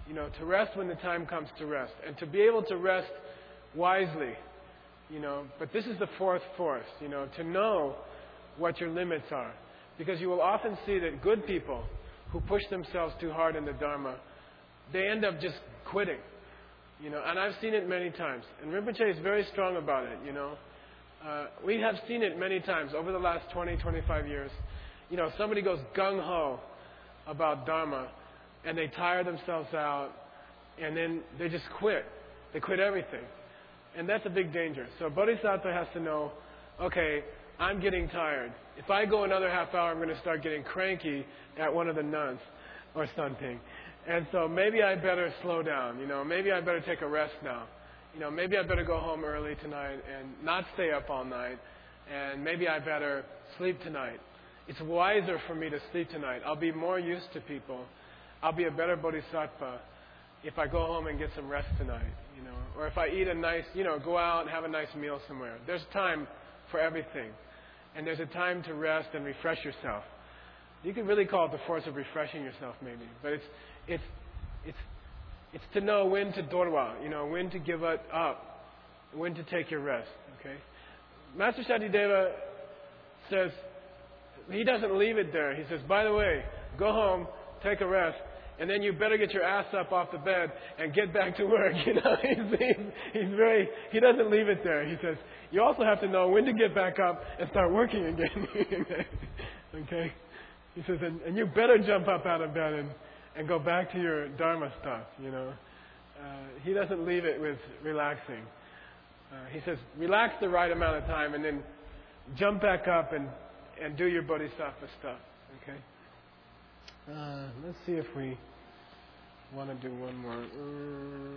You know, to rest when the time comes to rest. And to be able to rest wisely. You know, but this is the fourth force, you know, to know what your limits are. Because you will often see that good people who push themselves too hard in the Dharma, they end up just quitting. You know, and I've seen it many times. And Rinpoche is very strong about it, you know. Uh, we have seen it many times over the last twenty, twenty-five years. You know, somebody goes gung-ho about Dharma, and they tire themselves out, and then they just quit. They quit everything. And that's a big danger. So Bodhisattva has to know, okay, I'm getting tired. If I go another half hour, I'm going to start getting cranky at one of the nuns or something. And so maybe I better slow down. You know, maybe I better take a rest now. You know, maybe I better go home early tonight and not stay up all night. And maybe I better sleep tonight. It's wiser for me to sleep tonight. I'll be more used to people. I'll be a better Bodhisattva if I go home and get some rest tonight, you know, or if I eat a nice, you know, go out and have a nice meal somewhere. There's time for everything. And there's a time to rest and refresh yourself. You could really call it the force of refreshing yourself maybe. But it's it's it's it's to know when to dorwa, you know, when to give it up, when to take your rest, okay? Master Shantideva says, he doesn't leave it there. He says, by the way, go home, take a rest, and then you better get your ass up off the bed and get back to work. You know, he's, he's, he's very, he doesn't leave it there. He says, you also have to know when to get back up and start working again. Okay? He says, and, and you better jump up out of bed and, and go back to your Dharma stuff, you know. Uh, he doesn't leave it with relaxing. Uh, he says, relax the right amount of time and then jump back up and, and do your Bodhisattva stuff. Okay? Uh, let's see if we want to do one more. Uh,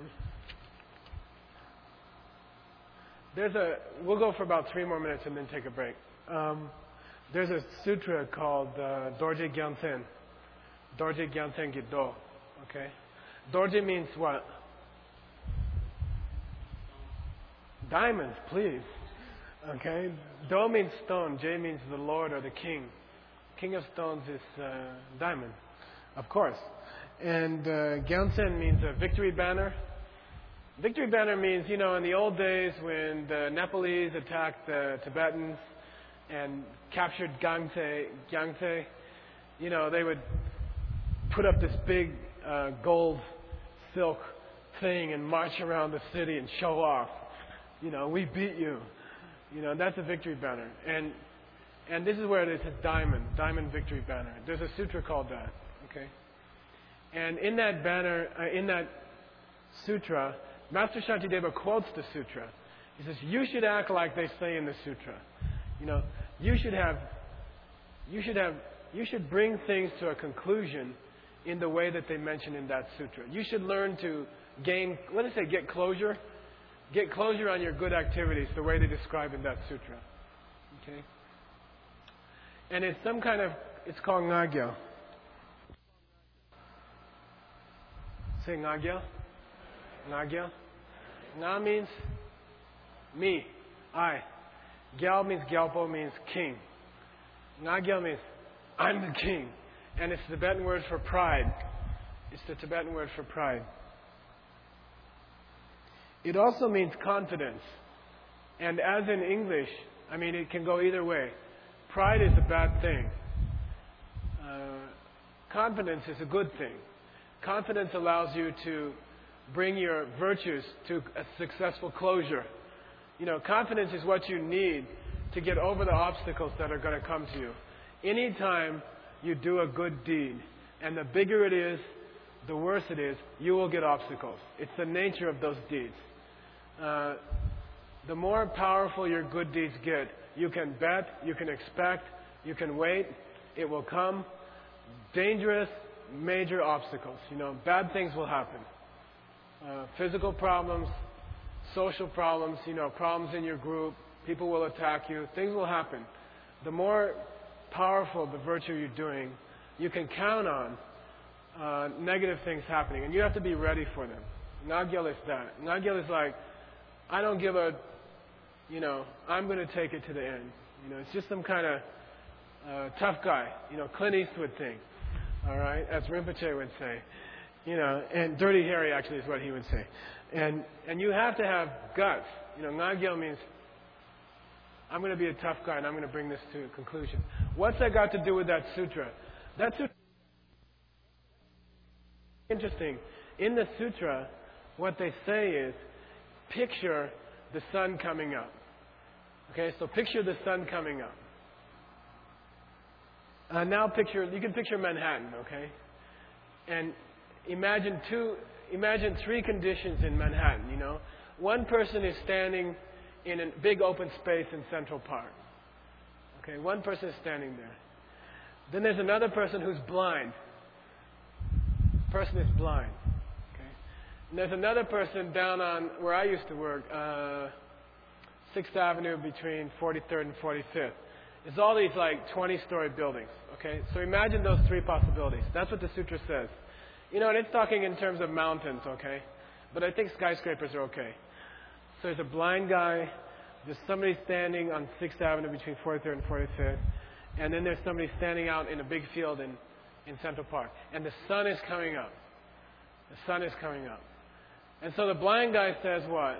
there's a. We'll go for about three more minutes and then take a break. Um, there's a sutra called uh, Dorje Gyaltsen. Dorje Gyaltsen Giddo. Okay. Dorje means what? Diamonds, please. Okay. Do means stone. J means the Lord or the King. King of Stones is uh, diamond, of course. And uh, Gyaltsen means a victory banner. Victory banner means, you know, in the old days when the Nepalese attacked the Tibetans and captured Gangte, Gyangte, you know, they would put up this big uh, gold silk thing and march around the city and show off. You know, we beat you. You know, that's a victory banner. And And this is where it is, a diamond, diamond victory banner. There's a sutra called that, okay? And in that banner, uh, in that sutra, Master Shantideva quotes the sutra. He says, you should act like they say in the sutra. You know, you should have, you should have, you should bring things to a conclusion in the way that they mention in that sutra. You should learn to gain, what do they say, get closure? Get closure on your good activities the way they describe in that sutra, okay? And it's some kind of, it's called Ngagyo. Say Ngagyo. Ngagyo. Nga means me, I. Gyal means Gyalpo means king. Ngagyo means I'm the king. And it's the Tibetan word for pride. It's the Tibetan word for pride. It also means confidence. And as in English, I mean, it can go either way. Pride is a bad thing. Uh, confidence is a good thing. Confidence allows you to bring your virtues to a successful closure. You know, confidence is what you need to get over the obstacles that are going to come to you. Anytime you do a good deed, and the bigger it is, the worse it is, you will get obstacles. It's the nature of those deeds. Uh, the more powerful your good deeds get, you can bet, you can expect, you can wait, it will come. Dangerous, major obstacles. You know, bad things will happen. Uh, physical problems, social problems, you know, problems in your group, people will attack you, things will happen. The more powerful the virtue you're doing, you can count on uh, negative things happening, and you have to be ready for them. Nagyal is that. Nagyal is like, I don't give a, you know, I'm going to take it to the end. You know, it's just some kind of uh, tough guy, you know, Clint Eastwood thing. All right, as Rinpoche would say. You know, and Dirty Harry actually is what he would say. And and you have to have guts. You know, Ngagyo means I'm going to be a tough guy and I'm going to bring this to a conclusion. What's that got to do with that sutra? That sutra, interesting. In the sutra, what they say is, picture the sun coming up. Okay, so picture the sun coming up. Uh, now picture, you can picture Manhattan, okay? And imagine two, imagine three conditions in Manhattan, you know. One person is standing in a big open space in Central Park. Okay, one person is standing there. Then there's another person who's blind. Person is blind. Okay. And there's another person down on where I used to work, uh, sixth Avenue between forty-third and forty-fifth. It's all these like twenty-story buildings. Okay, so imagine those three possibilities. That's what the sutra says. You know, and it's talking in terms of mountains. Okay, but I think skyscrapers are okay. So there's a blind guy. There's somebody standing on sixth Avenue between forty-third and forty-fifth. And then there's somebody standing out in a big field in, in Central Park. And the sun is coming up. The sun is coming up. And so the blind guy says what?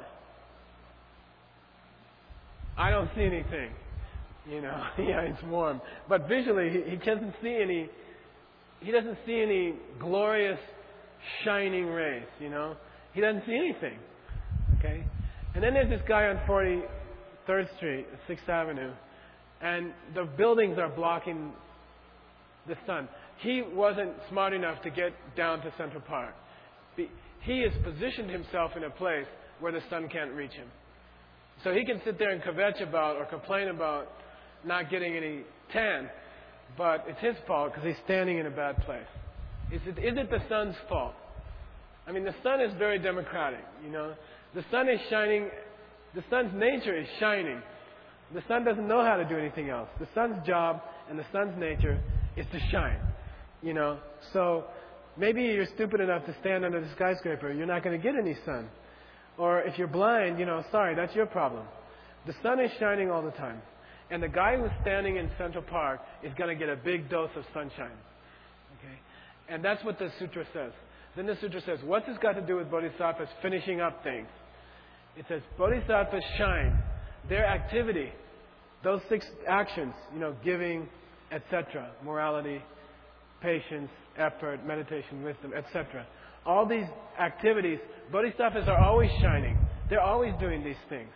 I don't see anything. You know, yeah, it's warm. But visually, he, he doesn't see any, he doesn't see any glorious, shining rays, you know. He doesn't see anything. Okay? And then there's this guy on forty-third Street, sixth Avenue, and the buildings are blocking the sun. He wasn't smart enough to get down to Central Park. He has positioned himself in a place where the sun can't reach him. So he can sit there and kvetch about or complain about not getting any tan, but it's his fault because he's standing in a bad place. Is it, is it the sun's fault? I mean, the sun is very democratic, you know. The sun is shining. The sun's nature is shining. The sun doesn't know how to do anything else. The sun's job and the sun's nature is to shine, you know. So maybe you're stupid enough to stand under the skyscraper. You're not going to get any sun. Or if you're blind, you know, sorry, that's your problem. The sun is shining all the time. And the guy who's standing in Central Park is going to get a big dose of sunshine. Okay? And that's what the sutra says. Then the sutra says, what's this got to do with bodhisattvas finishing up things? It says, bodhisattvas shine. Their activity, those six actions, you know, giving, et cetera, morality, patience, effort, meditation, wisdom, et cetera. All these activities, bodhisattvas are always shining. They're always doing these things.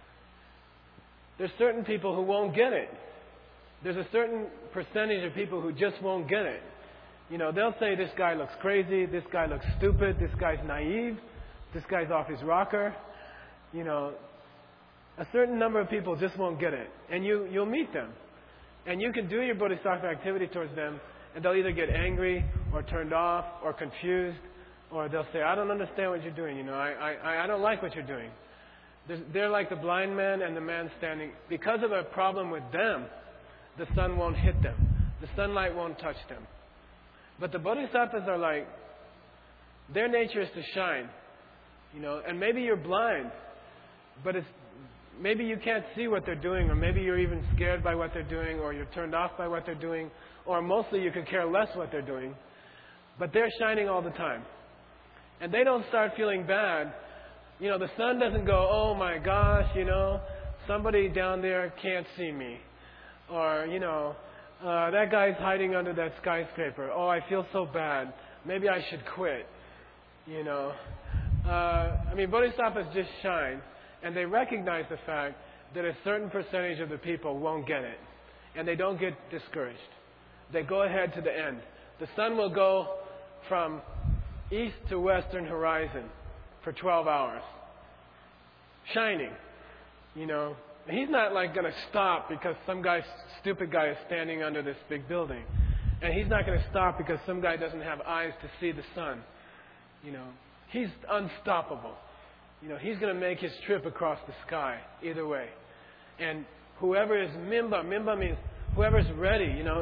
There's certain people who won't get it. There's a certain percentage of people who just won't get it. You know, they'll say this guy looks crazy, this guy looks stupid, this guy's naive, this guy's off his rocker. You know, a certain number of people just won't get it. And you, you'll meet them. And you can do your bodhisattva activity towards them, and they'll either get angry or turned off or confused, or they'll say, I don't understand what you're doing. You know, I, I, I don't like what you're doing. They're, they're like the blind man and the man standing. Because of a problem with them, the sun won't hit them. The sunlight won't touch them. But the bodhisattvas are like, their nature is to shine. You know, and maybe you're blind, but it's maybe you can't see what they're doing, or maybe you're even scared by what they're doing, or you're turned off by what they're doing, or mostly you could care less what they're doing. But they're shining all the time. And they don't start feeling bad. You know, the sun doesn't go, oh my gosh, you know, somebody down there can't see me. Or, you know, uh, that guy's hiding under that skyscraper. Oh, I feel so bad. Maybe I should quit. You know. Uh, I mean, bodhisattvas just shine. And they recognize the fact that a certain percentage of the people won't get it. And they don't get discouraged. They go ahead to the end. The sun will go from east to western horizon for twelve hours. Shining. You know. He's not like going to stop because some guy, stupid guy is standing under this big building. And he's not going to stop because some guy doesn't have eyes to see the sun. You know. He's unstoppable. You know, he's going to make his trip across the sky either way. And whoever is Mimba, Mimba means whoever's ready, you know.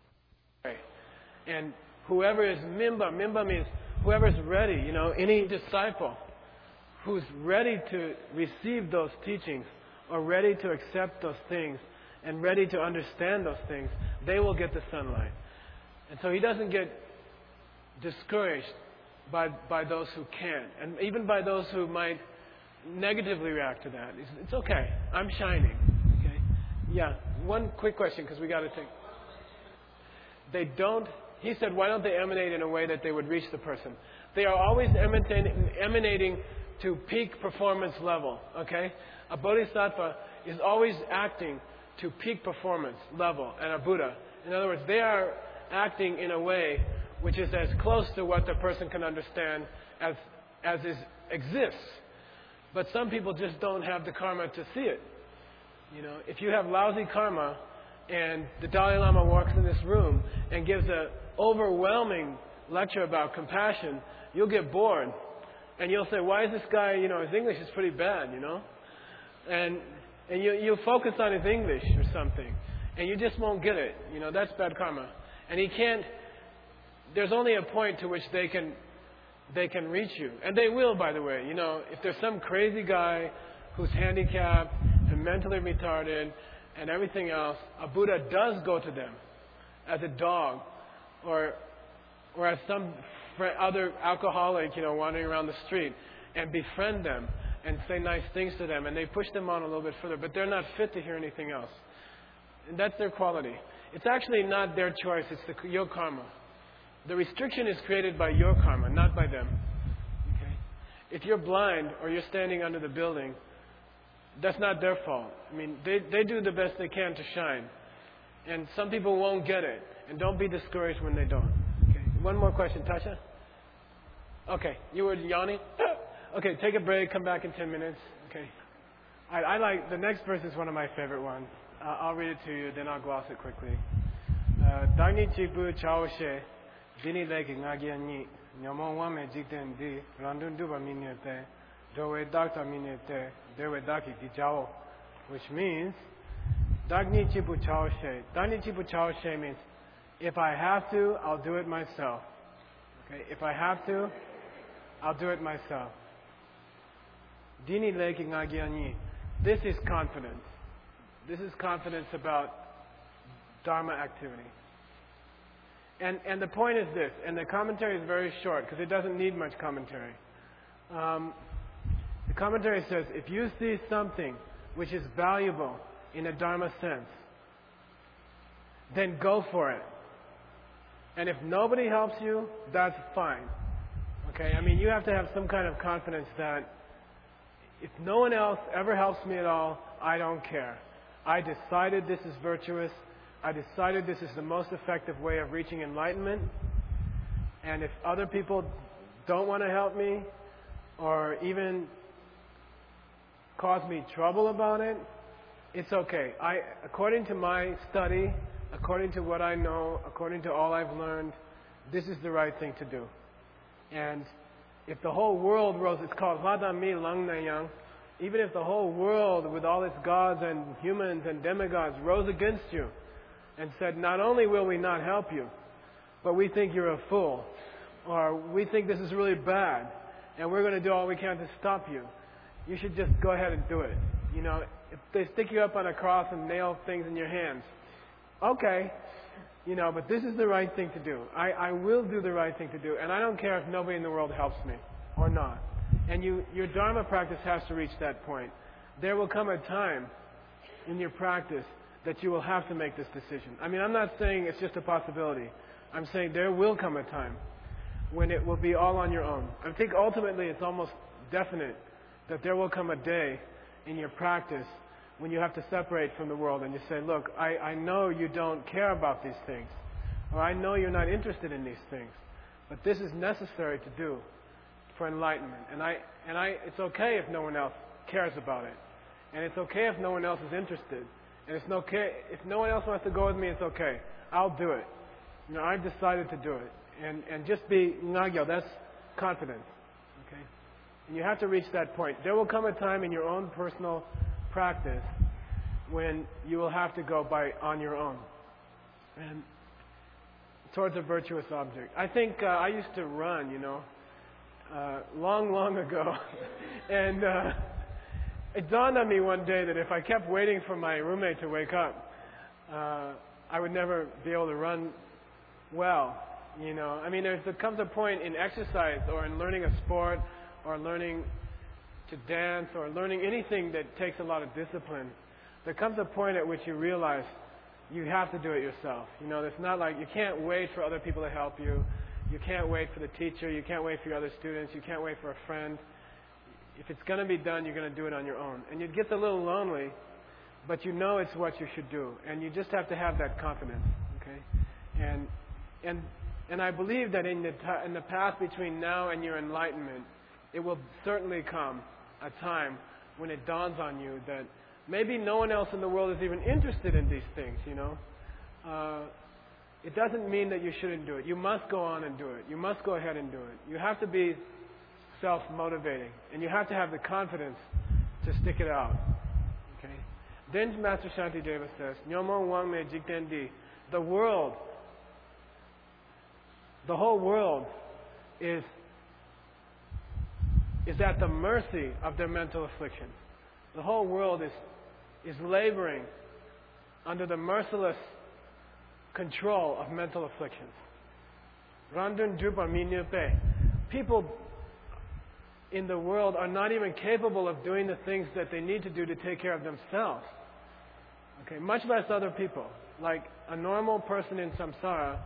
And whoever is Mimba, Mimba means whoever's ready, you know, any disciple who's ready to receive those teachings or ready to accept those things and ready to understand those things, they will get the sunlight. And so he doesn't get discouraged by, by those who can, and even by those who might negatively react to that. It's, it's okay. I'm shining. Okay? Yeah. One quick question, because we got to take. They don't. He said, why don't they emanate in a way that they would reach the person? They are always emanating, emanating to peak performance level. Okay? A bodhisattva is always acting to peak performance level, and a Buddha. In other words, they are acting in a way which is as close to what the person can understand as as is exists. But some people just don't have the karma to see it. You know, if you have lousy karma, and the Dalai Lama walks in this room and gives an overwhelming lecture about compassion, you'll get bored, and you'll say, "Why is this guy? You know, his English is pretty bad. You know," and and you you focus on his English or something, and you just won't get it. You know, that's bad karma, and he can't. There's only a point to which they can they can reach you. And they will, by the way. You know, if there's some crazy guy who's handicapped and mentally retarded and everything else, a Buddha does go to them as a dog or or as some fr- other alcoholic, you know, wandering around the street, and befriend them and say nice things to them, and they push them on a little bit further, but they're not fit to hear anything else. And that's their quality. It's actually not their choice, it's the, your karma. The restriction is created by your karma, not by them. Okay? If you're blind or you're standing under the building, that's not their fault. I mean, they, they do the best they can to shine. And some people won't get it. And don't be discouraged when they don't. Okay? One more question, Tasha? Okay, you were yawning? Okay, take a break, come back in ten minutes. Okay. I, I like, the next verse is one of my favorite ones. Uh, I'll read it to you, then I'll gloss it quickly. Dagni Chibu Chaoshe. Dini leki ngagiani nyamon wame jikten di randun duba minete dowe dakta minete dewe daki dijao, which means Dagni Chibu Chaoshe. Dagni Chibu Chaoshe means if I have to, I'll do it myself. Okay, if I have to, I'll do it myself. Dini leki ngagiani. This is confidence. This is confidence about Dharma activity. And, and the point is this, and the commentary is very short because it doesn't need much commentary. Um, the commentary says, if you see something which is valuable in a Dharma sense, then go for it. And if nobody helps you, that's fine. Okay? I mean, you have to have some kind of confidence that if no one else ever helps me at all, I don't care. I decided this is virtuous. I decided this is the most effective way of reaching enlightenment. And if other people don't want to help me or even cause me trouble about it, it's okay. I, according to my study, according to what I know, according to all I've learned, this is the right thing to do. And if the whole world rose, it's called Vadami Langnayang, even if the whole world with all its gods and humans and demigods rose against you, and said, not only will we not help you, but we think you're a fool, or we think this is really bad, and we're going to do all we can to stop you. You should just go ahead and do it. You know, if they stick you up on a cross and nail things in your hands, okay, you know, but this is the right thing to do. I, I will do the right thing to do, and I don't care if nobody in the world helps me or not. And you, your Dharma practice has to reach that point. There will come a time in your practice that you will have to make this decision. I mean, I'm not saying it's just a possibility. I'm saying there will come a time when it will be all on your own. I think ultimately it's almost definite that there will come a day in your practice when you have to separate from the world and you say, look, I, I know you don't care about these things, or I know you're not interested in these things, but this is necessary to do for enlightenment. And I, and I, it's okay if no one else cares about it. And it's okay if no one else is interested. And it's okay if no one else wants to go with me. It's okay. I'll do it. You know, I've decided to do it. And and just be ngagyo. That's confidence. Okay. And you have to reach that point. There will come a time in your own personal practice when you will have to go by on your own and towards a virtuous object. I think uh, I used to run. You know, uh, long long ago, and. Uh, It dawned on me one day that if I kept waiting for my roommate to wake up, uh, I would never be able to run well. You know, I mean, there comes a point in exercise or in learning a sport or learning to dance or learning anything that takes a lot of discipline. There comes a point at which you realize you have to do it yourself. You know, it's not like you can't wait for other people to help you. You can't wait for the teacher. You can't wait for your other students. You can't wait for a friend. If it's going to be done, you're going to do it on your own. And it gets a little lonely, but you know it's what you should do. And you just have to have that confidence. Okay? And and and I believe that in the t- in the path between now and your enlightenment, it will certainly come a time when it dawns on you that maybe no one else in the world is even interested in these things, you know. Uh, it doesn't mean that you shouldn't do it. You must go on and do it. You must go ahead and do it. You have to be self-motivating. And you have to have the confidence to stick it out. Okay? Then Master Shantideva says, Nyomo Wang Me Jiktendi, the world, the whole world is is at the mercy of their mental affliction. The whole world is is laboring under the merciless control of mental afflictions. Randun Drupa Minyope. People in the world are not even capable of doing the things that they need to do to take care of themselves. Okay, much less other people. Like a normal person in samsara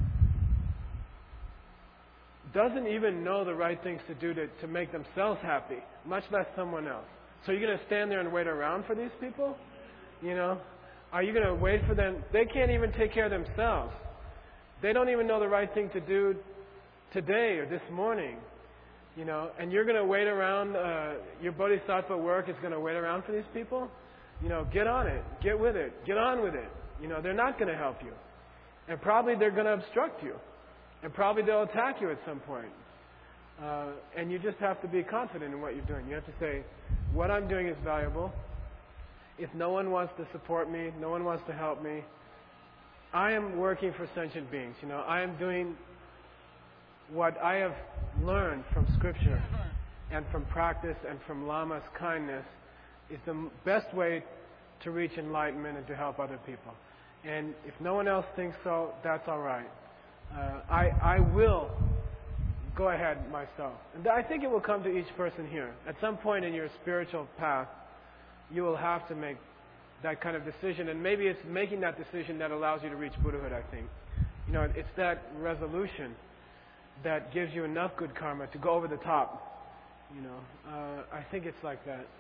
doesn't even know the right things to do to, to make themselves happy, much less someone else. So you're going to stand there and wait around for these people? You know? Are you going to wait for them? They can't even take care of themselves. They don't even know the right thing to do today or this morning. You know? And you're going to wait around, uh, your bodhisattva work is going to wait around for these people? You know, get on it. Get with it. Get on with it. You know, they're not going to help you. And probably they're going to obstruct you. And probably they'll attack you at some point. Uh, and you just have to be confident in what you're doing. You have to say, what I'm doing is valuable. If no one wants to support me, no one wants to help me, I am working for sentient beings. You know, I am doing what I have learned from Scripture and from practice and from Lama's kindness is the best way to reach enlightenment and to help other people. And if no one else thinks so, that's all right. Uh, I, I will go ahead myself. And I think it will come to each person here. At some point in your spiritual path, you will have to make that kind of decision. And maybe it's making that decision that allows you to reach Buddhahood, I think. You know, it's that resolution that gives you enough good karma to go over the top. You know, uh, I think it's like that.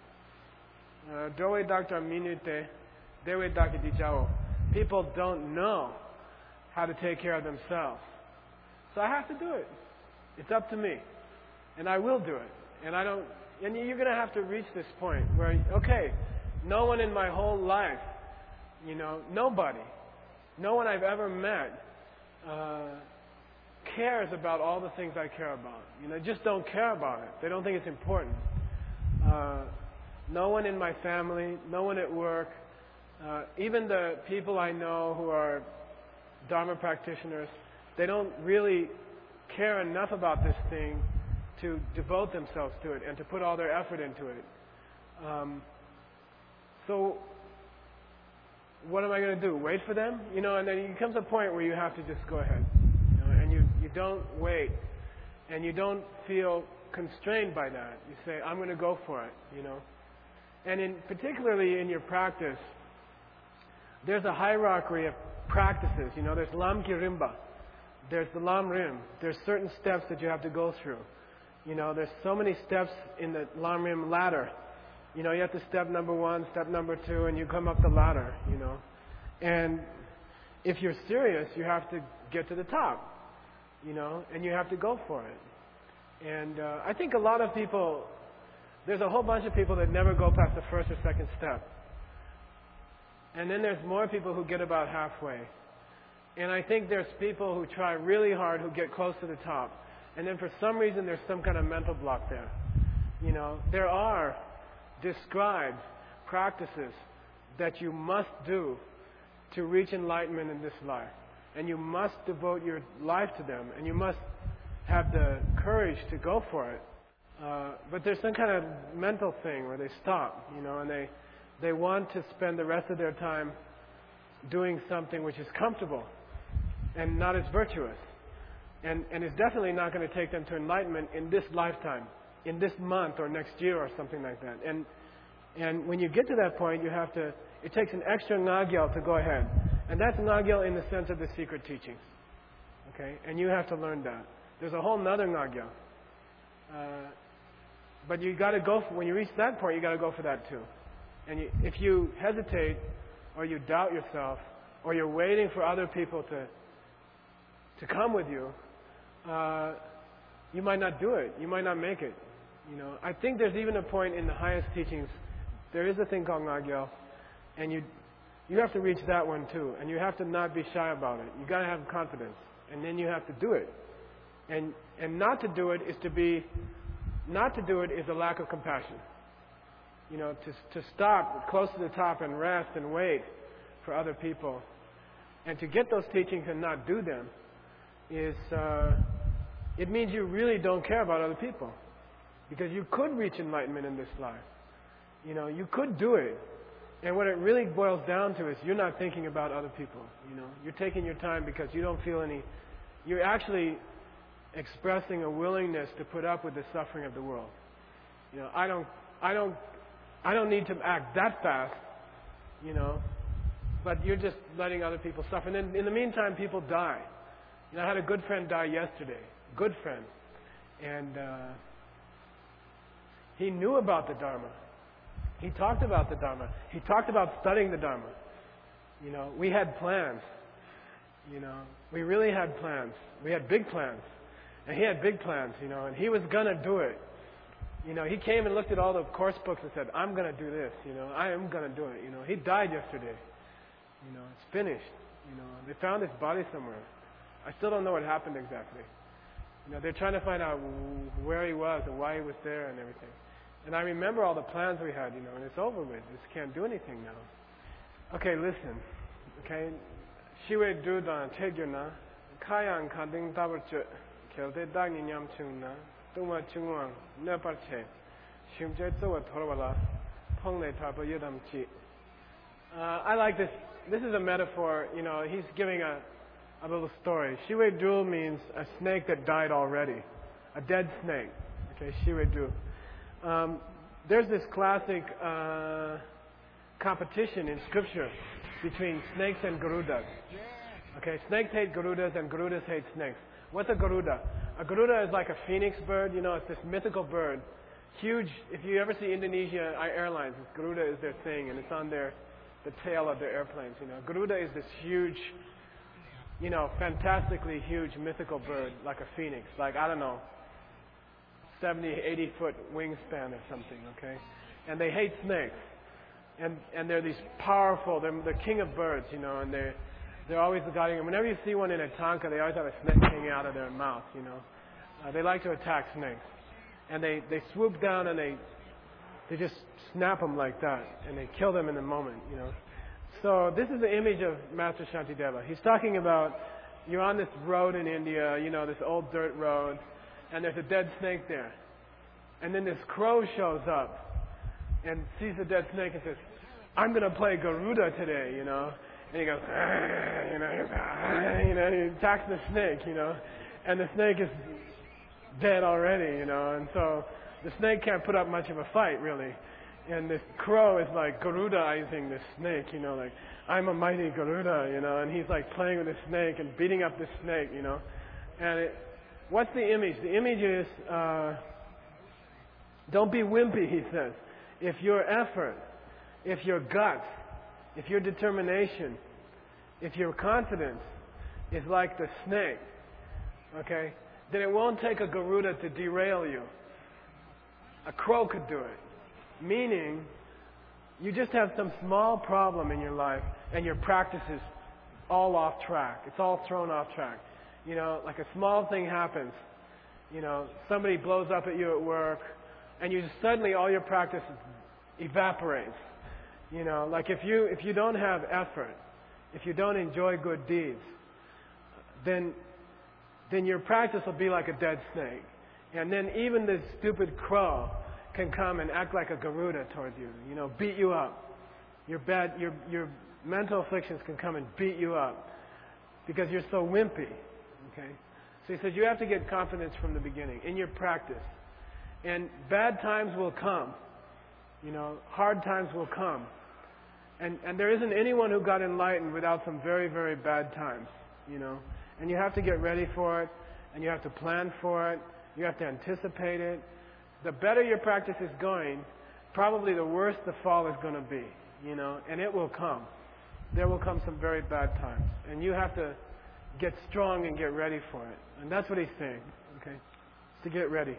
Dowe Doctor Minute, Dewe Doctor Dijao. People don't know how to take care of themselves. So I have to do it. It's up to me. And I will do it. And I don't, and you're going to have to reach this point where, okay, no one in my whole life, you know, nobody, no one I've ever met uh, cares about all the things I care about. You know, they just don't care about it. They don't think it's important. Uh, no one in my family, no one at work, uh, even the people I know who are Dharma practitioners, they don't really care enough about this thing to devote themselves to it and to put all their effort into it. Um, so what am I going to do? Wait for them? You know, and then it comes a point where you have to just go ahead. You know, and you, you don't wait. And you don't feel constrained by that. You say, I'm going to go for it, you know. And in particularly in your practice, there's a hierarchy of practices. You know, there's Lam Kirimba. There's the Lam Rim. There's certain steps that you have to go through. You know, there's so many steps in the Lam Rim ladder. You know, you have to step number one, step number two, and you come up the ladder, you know. And if you're serious, you have to get to the top, you know, and you have to go for it. And uh, I think a lot of people, there's a whole bunch of people that never go past the first or second step. And then there's more people who get about halfway. And I think there's people who try really hard who get close to the top. And then for some reason there's some kind of mental block there. You know, there are described practices that you must do to reach enlightenment in this life. And you must devote your life to them. And you must have the courage to go for it. Uh, but there's some kind of mental thing where they stop, you know, and they, they want to spend the rest of their time doing something which is comfortable and not as virtuous. And, and it's definitely not going to take them to enlightenment in this lifetime, in this month or next year or something like that. And, and when you get to that point, you have to, it takes an extra Nagyal to go ahead. And that's Nagyal in the sense of the secret teachings. Okay? And you have to learn that. There's a whole nother Nagyal. Uh, but you got to go for, when you reach that point, you got to go for that too. And you, if you hesitate or you doubt yourself or you're waiting for other people to to come with you, uh, you might not do it. You might not make it. You know, I think there's even a point in the highest teachings. There is a thing called Nagyal, and you you have to reach that one too. And you have to not be shy about it. You got to have confidence, and then you have to do it. And and not to do it is to be, not to do it is a lack of compassion. You know, to to stop close to the top and rest and wait for other people, and to get those teachings and not do them is uh, it means you really don't care about other people, because you could reach enlightenment in this life. You know, you could do it, and what it really boils down to is you're not thinking about other people. You know, you're taking your time because you don't feel any. You're actually expressing a willingness to put up with the suffering of the world. You know, I don't, I don't, I don't need to act that fast. You know, but you're just letting other people suffer. And then in the meantime, people die. You know, I had a good friend die yesterday. Good friend, and uh, he knew about the Dharma. He talked about the Dharma. He talked about studying the Dharma. You know, we had plans. You know, we really had plans. We had big plans. And he had big plans, you know, and he was going to do it. You know, he came and looked at all the course books and said, I'm going to do this, you know, I am going to do it. You know, he died yesterday. You know, it's finished. You know, they found his body somewhere. I still don't know what happened exactly. You know, they're trying to find out where he was and why he was there and everything. And I remember all the plans we had, you know, and it's over with. Just can't do anything now. Okay, listen. Okay. Shiwe Dudan Tegyuna Kayan Kading Tabarche Kelte Dagnyam Chungna Tuma Chungwang Neparche Shimje Tsoa Torwala Pongle Tapa Yudam Chi. I like this. This is a metaphor. You know, he's giving a, a little story. Shiwe Du means a snake that died already. A dead snake. Okay, Shiwe Du. Um, there's this classic uh, competition in scripture between snakes and Garudas. Okay, snakes hate Garudas and Garudas hate snakes. What's a Garuda? A Garuda is like a phoenix bird. You know, it's this mythical bird. Huge. If you ever see Indonesia Airlines, this Garuda is their thing, and it's on their the tail of their airplanes. You know, Garuda is this huge, you know, fantastically huge mythical bird, like a phoenix. Like, I don't know, seventy, eighty foot wingspan or something. Okay, and they hate snakes. And and they're these powerful. They're the king of birds, you know, and they're they're always guarding them. Whenever you see one in a tanka, they always have a snake hanging out of their mouth, you know. Uh, they like to attack snakes, and they, they swoop down and they they just snap them like that, and they kill them in the moment, you know. So this is the image of Master Shantideva. He's talking about you're on this road in India, you know, this old dirt road, and there's a dead snake there, and then this crow shows up and sees the dead snake and says, I'm going to play Garuda today, you know. And he goes, ah, you know, ah, you know, he attacks the snake, you know. And the snake is dead already, you know. And so the snake can't put up much of a fight, really. And this crow is like Garudaizing the snake, you know, like, I'm a mighty Garuda, you know. And he's like playing with the snake and beating up the snake, you know. And it, what's the image? The image is, uh, don't be wimpy, he says. If your effort, if your guts, if your determination, if your confidence is like the snake, okay, then it won't take a Garuda to derail you. A crow could do it. Meaning, you just have some small problem in your life and your practice is all off track. It's all thrown off track. You know, like a small thing happens. You know, somebody blows up at you at work, and you just suddenly all your practice evaporates. You know, like if you if you don't have effort, if you don't enjoy good deeds, then then your practice will be like a dead snake. And then even this stupid crow can come and act like a Garuda towards you. You know, beat you up. Your bad your your mental afflictions can come and beat you up because you're so wimpy. Okay, So he said you have to get confidence from the beginning in your practice. And bad times will come. You know, hard times will come. And and there isn't anyone who got enlightened without some very, very bad times. You know. And you have to get ready for it. And you have to plan for it. You have to anticipate it. The better your practice is going, probably the worse the fall is going to be. You know. And it will come. There will come some very bad times. And you have to get strong and get ready for it. And that's what he's saying. Okay. To get ready.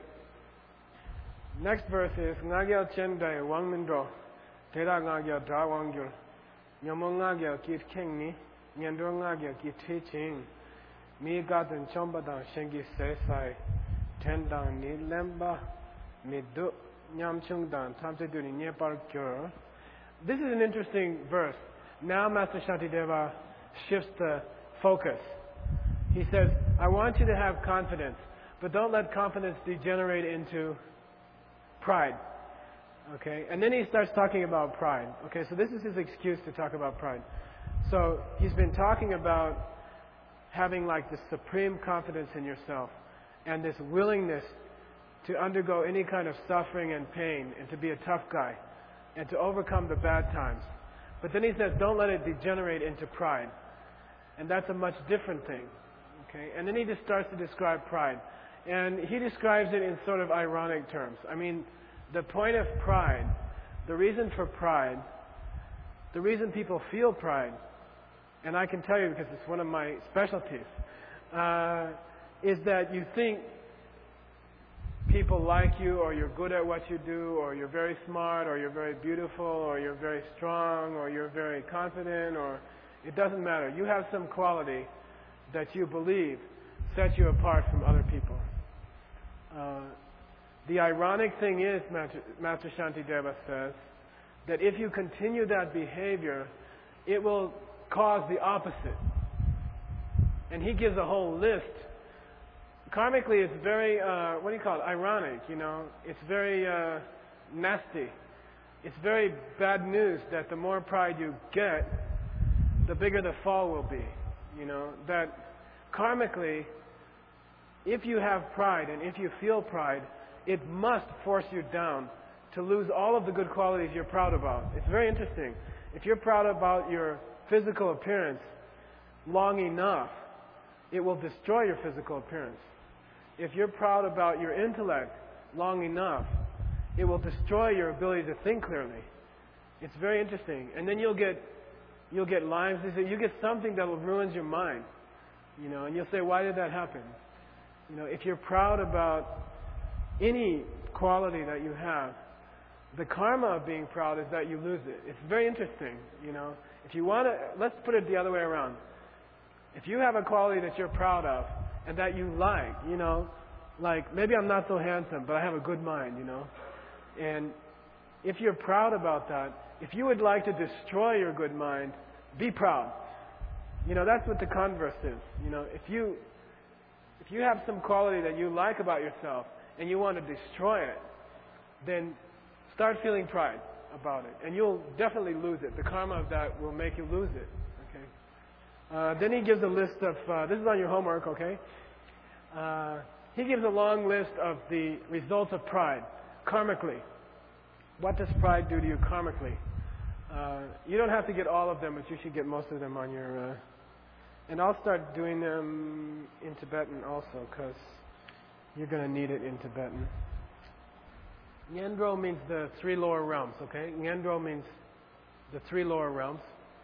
Next verse is Ngagya Chendai Wang Mindro Tera Ngagya Da Wangyul Nyamo Ngagya Kit Kingni Nyandro Ngagya Kit Teaching Mi Gatan Chombadang Shengi Sai Tendang Ni Lemba Midu Nyam Chungdan Tamse Duni Nyepar Kyo. This is an interesting verse. Now Master Shantideva shifts the focus. He says, I want you to have confidence, but don't let confidence degenerate into pride. Okay? And then he starts talking about pride. Okay, so this is his excuse to talk about pride. So he's been talking about having like this supreme confidence in yourself and this willingness to undergo any kind of suffering and pain and to be a tough guy and to overcome the bad times. But then he says, don't let it degenerate into pride. And that's a much different thing. Okay? And then he just starts to describe pride. And he describes it in sort of ironic terms. I mean, the point of pride, the reason for pride, the reason people feel pride, and I can tell you because it's one of my specialties, uh, is that you think people like you, or you're good at what you do, or you're very smart, or you're very beautiful, or you're very strong, or you're very confident, or it doesn't matter. You have some quality that you believe sets you apart from other people. Uh, the ironic thing is, Master, Master Shantideva says, that if you continue that behavior, it will cause the opposite. And he gives a whole list. Karmically, it's very, uh, what do you call it, ironic, you know. It's very uh, nasty. It's very bad news that the more pride you get, the bigger the fall will be. You know, that karmically, if you have pride and if you feel pride, it must force you down to lose all of the good qualities you're proud about. It's very interesting. If you're proud about your physical appearance long enough, it will destroy your physical appearance. If you're proud about your intellect long enough, it will destroy your ability to think clearly. It's very interesting. And then you'll get you'll get limes. You get something that will ruin your mind. You know, and you'll say, why did that happen? You know, if you're proud about any quality that you have, the karma of being proud is that you lose it. It's very interesting, you know. If you want to, let's put it the other way around. If you have a quality that you're proud of and that you like, you know, like maybe I'm not so handsome, but I have a good mind, you know. And if you're proud about that, if you would like to destroy your good mind, be proud. You know, that's what the converse is. You know, if you if you have some quality that you like about yourself and you want to destroy it, then start feeling pride about it, and you'll definitely lose it. The karma of that will make you lose it. Okay. Uh, then he gives a list of. Uh, this is on your homework, okay? Uh, he gives a long list of the results of pride, karmically. What does pride do to you karmically? Uh, you don't have to get all of them, but you should get most of them on your. Uh, and I'll start doing them in Tibetan also, because you're going to need it in Tibetan. Nyendro means the three lower realms, okay? Nyendro means the three lower realms.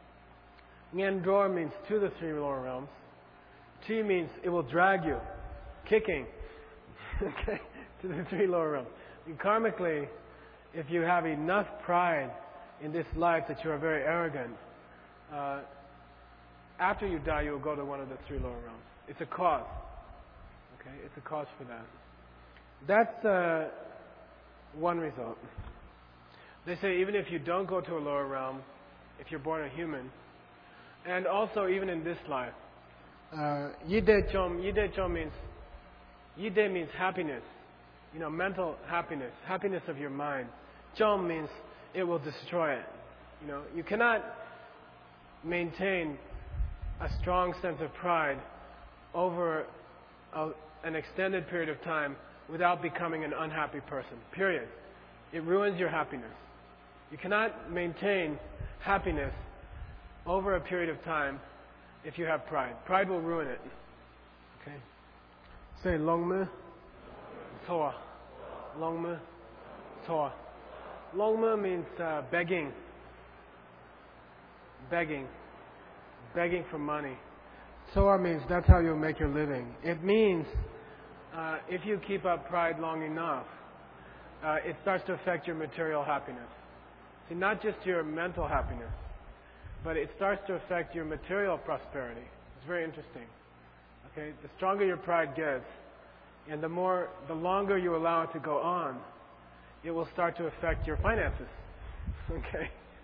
Nyendro means to the three lower realms. Chi means it will drag you, kicking, okay, to the three lower realms. And karmically, if you have enough pride in this life that you are very arrogant, uh, after you die, you will go to one of the three lower realms. It's a cause. Okay, it's a cause for that. That's uh, one result. They say even if you don't go to a lower realm, if you're born a human, and also even in this life, Yide Chom, Yide Chom means, Yide means happiness, you know, mental happiness, happiness of your mind. Chom means it will destroy it. You know, you cannot maintain a strong sense of pride over a, an extended period of time without becoming an unhappy person. Period. It ruins your happiness. You cannot maintain happiness over a period of time if you have pride. Pride will ruin it. Okay? Say longme, toa. Longme, toa. Longme means uh, begging. Begging. Begging for money. Toa means that's how you make your living. It means uh, if you keep up pride long enough, uh, it starts to affect your material happiness. See, not just your mental happiness, but it starts to affect your material prosperity. It's very interesting. Okay, the stronger your pride gets, and the more, the longer you allow it to go on, it will start to affect your finances. Okay,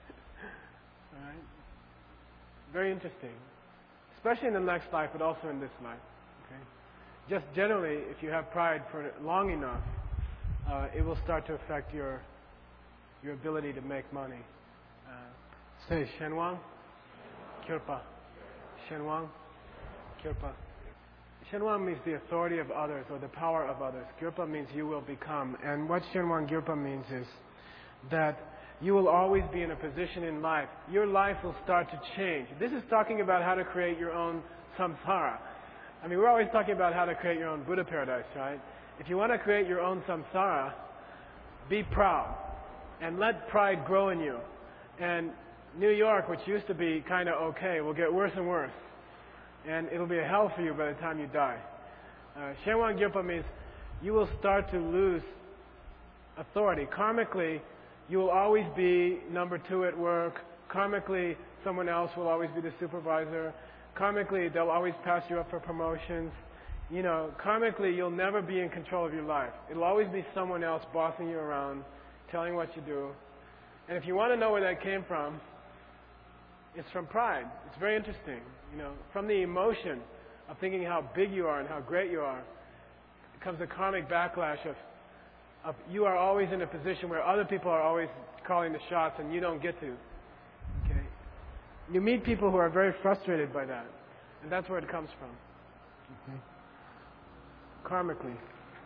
all right. Very interesting, especially in the next life, but also in this life. Okay, just generally, if you have pride for long enough, uh, it will start to affect your your ability to make money. Uh, say Shenwang, Kirpa. Shenwang, Kirpa. Shenwang means the authority of others or the power of others. Girpa means you will become. And what Shenwang Girpa means is that you will always be in a position in life. Your life will start to change. This is talking about how to create your own samsara. I mean, we're always talking about how to create your own Buddha paradise, right? If you want to create your own samsara, be proud and let pride grow in you. And New York, which used to be kind of okay, will get worse and worse. And it'll be a hell for you by the time you die. Uh, Shenwang Gyurpa means you will start to lose authority. Karmically, you will always be number two at work. Karmically, someone else will always be the supervisor. Karmically, they'll always pass you up for promotions. You know, karmically, you'll never be in control of your life. It'll always be someone else bossing you around, telling what you do. And if you want to know where that came from, it's from pride. It's very interesting. You know, from the emotion of thinking how big you are and how great you are, comes a karmic backlash of, of you are always in a position where other people are always calling the shots and you don't get to. Okay, you meet people who are very frustrated by that, and that's where it comes from. Okay, karmically.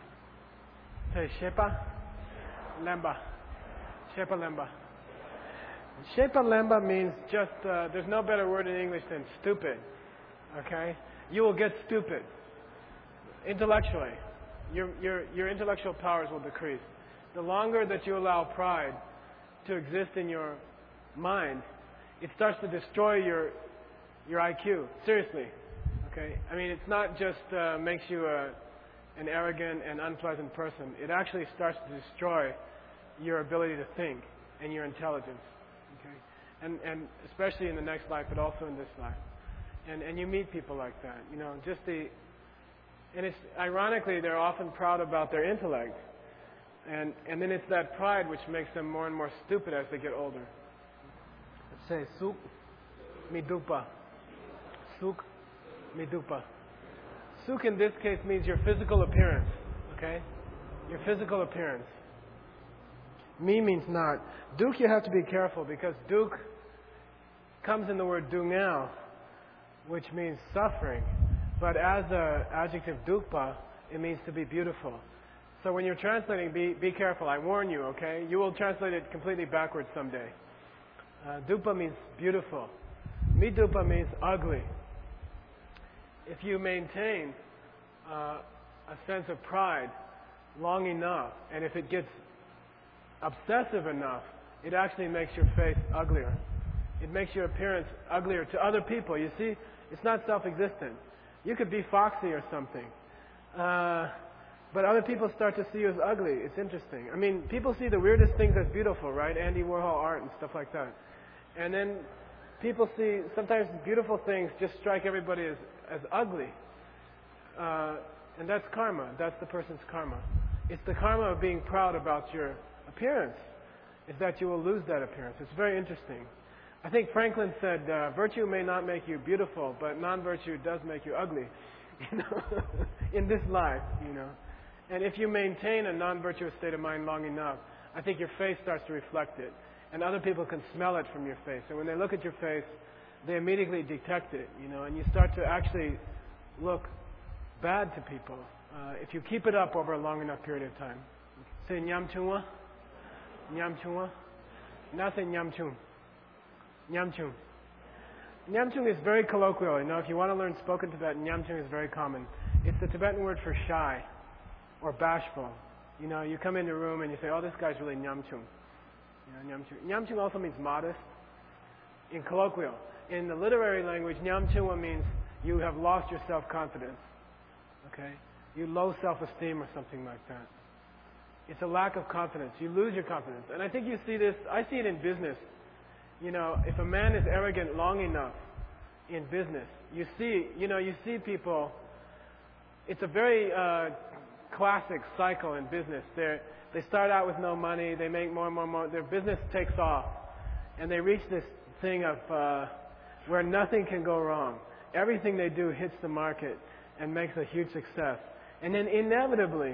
Say Shepa Lemba. Shepa Lemba. Shepa Lemba means just, uh, there's no better word in English than stupid. Okay? You will get stupid. Intellectually. Your, your, your intellectual powers will decrease. The longer that you allow pride to exist in your mind, it starts to destroy your, your I Q. Seriously. Okay? I mean, it's not just uh, makes you a, an arrogant and unpleasant person. It actually starts to destroy your ability to think and your intelligence. Okay? And, and especially in the next life, but also in this life. And, and you meet people like that. You know, just the... And it's ironically, they're often proud about their intellect. And, and then it's that pride which makes them more and more stupid as they get older. Let's say, Suk Midupa. Suk Midupa. Suk in this case means your physical appearance. Okay? Your physical appearance. Mi means not. Duk, you have to be careful because Duk comes in the word Dungao, which means suffering. But as an adjective Dukpa, it means to be beautiful. So when you're translating, be, be careful. I warn you, okay? You will translate it completely backwards someday. Uh, Dupa means beautiful. Midupa means ugly. If you maintain uh, a sense of pride long enough, and if it gets obsessive enough, it actually makes your face uglier. It makes your appearance uglier to other people. You see, it's not self-existent. You could be foxy or something. Uh, but other people start to see you as ugly. It's interesting. I mean, people see the weirdest things as beautiful, right? Andy Warhol art and stuff like that. And then people see sometimes beautiful things just strike everybody as, as ugly. Uh, and that's karma. That's the person's karma. It's the karma of being proud about your appearance, is that you will lose that appearance. It's very interesting. I think Franklin said, uh, virtue may not make you beautiful, but non-virtue does make you ugly, you know, in this life, you know. And if you maintain a non-virtuous state of mind long enough, I think your face starts to reflect it. And other people can smell it from your face. And when they look at your face, they immediately detect it, you know, and you start to actually look bad to people uh, if you keep it up over a long enough period of time. Say nyamchungwa, nyamchungwa. Now say nyamchung, nyamchung. Nyamchung is very colloquial. You know, if you want to learn spoken Tibetan, nyamchung is very common. It's the Tibetan word for shy or bashful. You know, you come into a room and you say, "Oh, this guy's really nyamchung." You know, nyamchung. Nyamchung also means modest in colloquial. In the literary language, nyamchungwa means you have lost your self-confidence. Okay? You low self-esteem or something like that. It's a lack of confidence. You lose your confidence. And I think you see this, I see it in business. You know, if a man is arrogant long enough in business, you see, you know, you see people, it's a very uh, classic cycle in business. They're, they start out with no money, they make more and more and more, their business takes off, and they reach this thing of uh, where nothing can go wrong. Everything they do hits the market and makes a huge success. And then inevitably,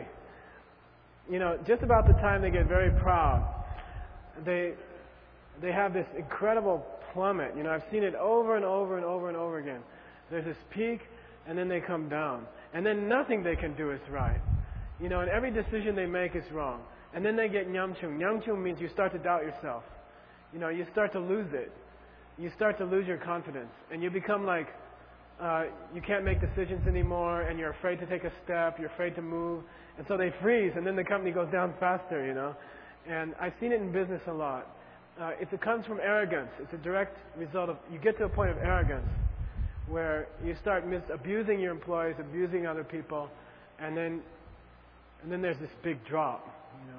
you know, just about the time they get very proud, they they have this incredible plummet. You know, I've seen it over and over and over and over again. There's this peak, and then they come down. And then nothing they can do is right. You know, and every decision they make is wrong. And then they get nyamchung. Nyamchung means you start to doubt yourself. You know, you start to lose it. You start to lose your confidence. And you become like, uh, you can't make decisions anymore, and you're afraid to take a step, you're afraid to move. And so they freeze, and then the company goes down faster, you know. And I've seen it in business a lot. Uh, it, it comes from arrogance. It's a direct result of, you get to a point of arrogance where you start mis- abusing your employees, abusing other people, and then and then there's this big drop, you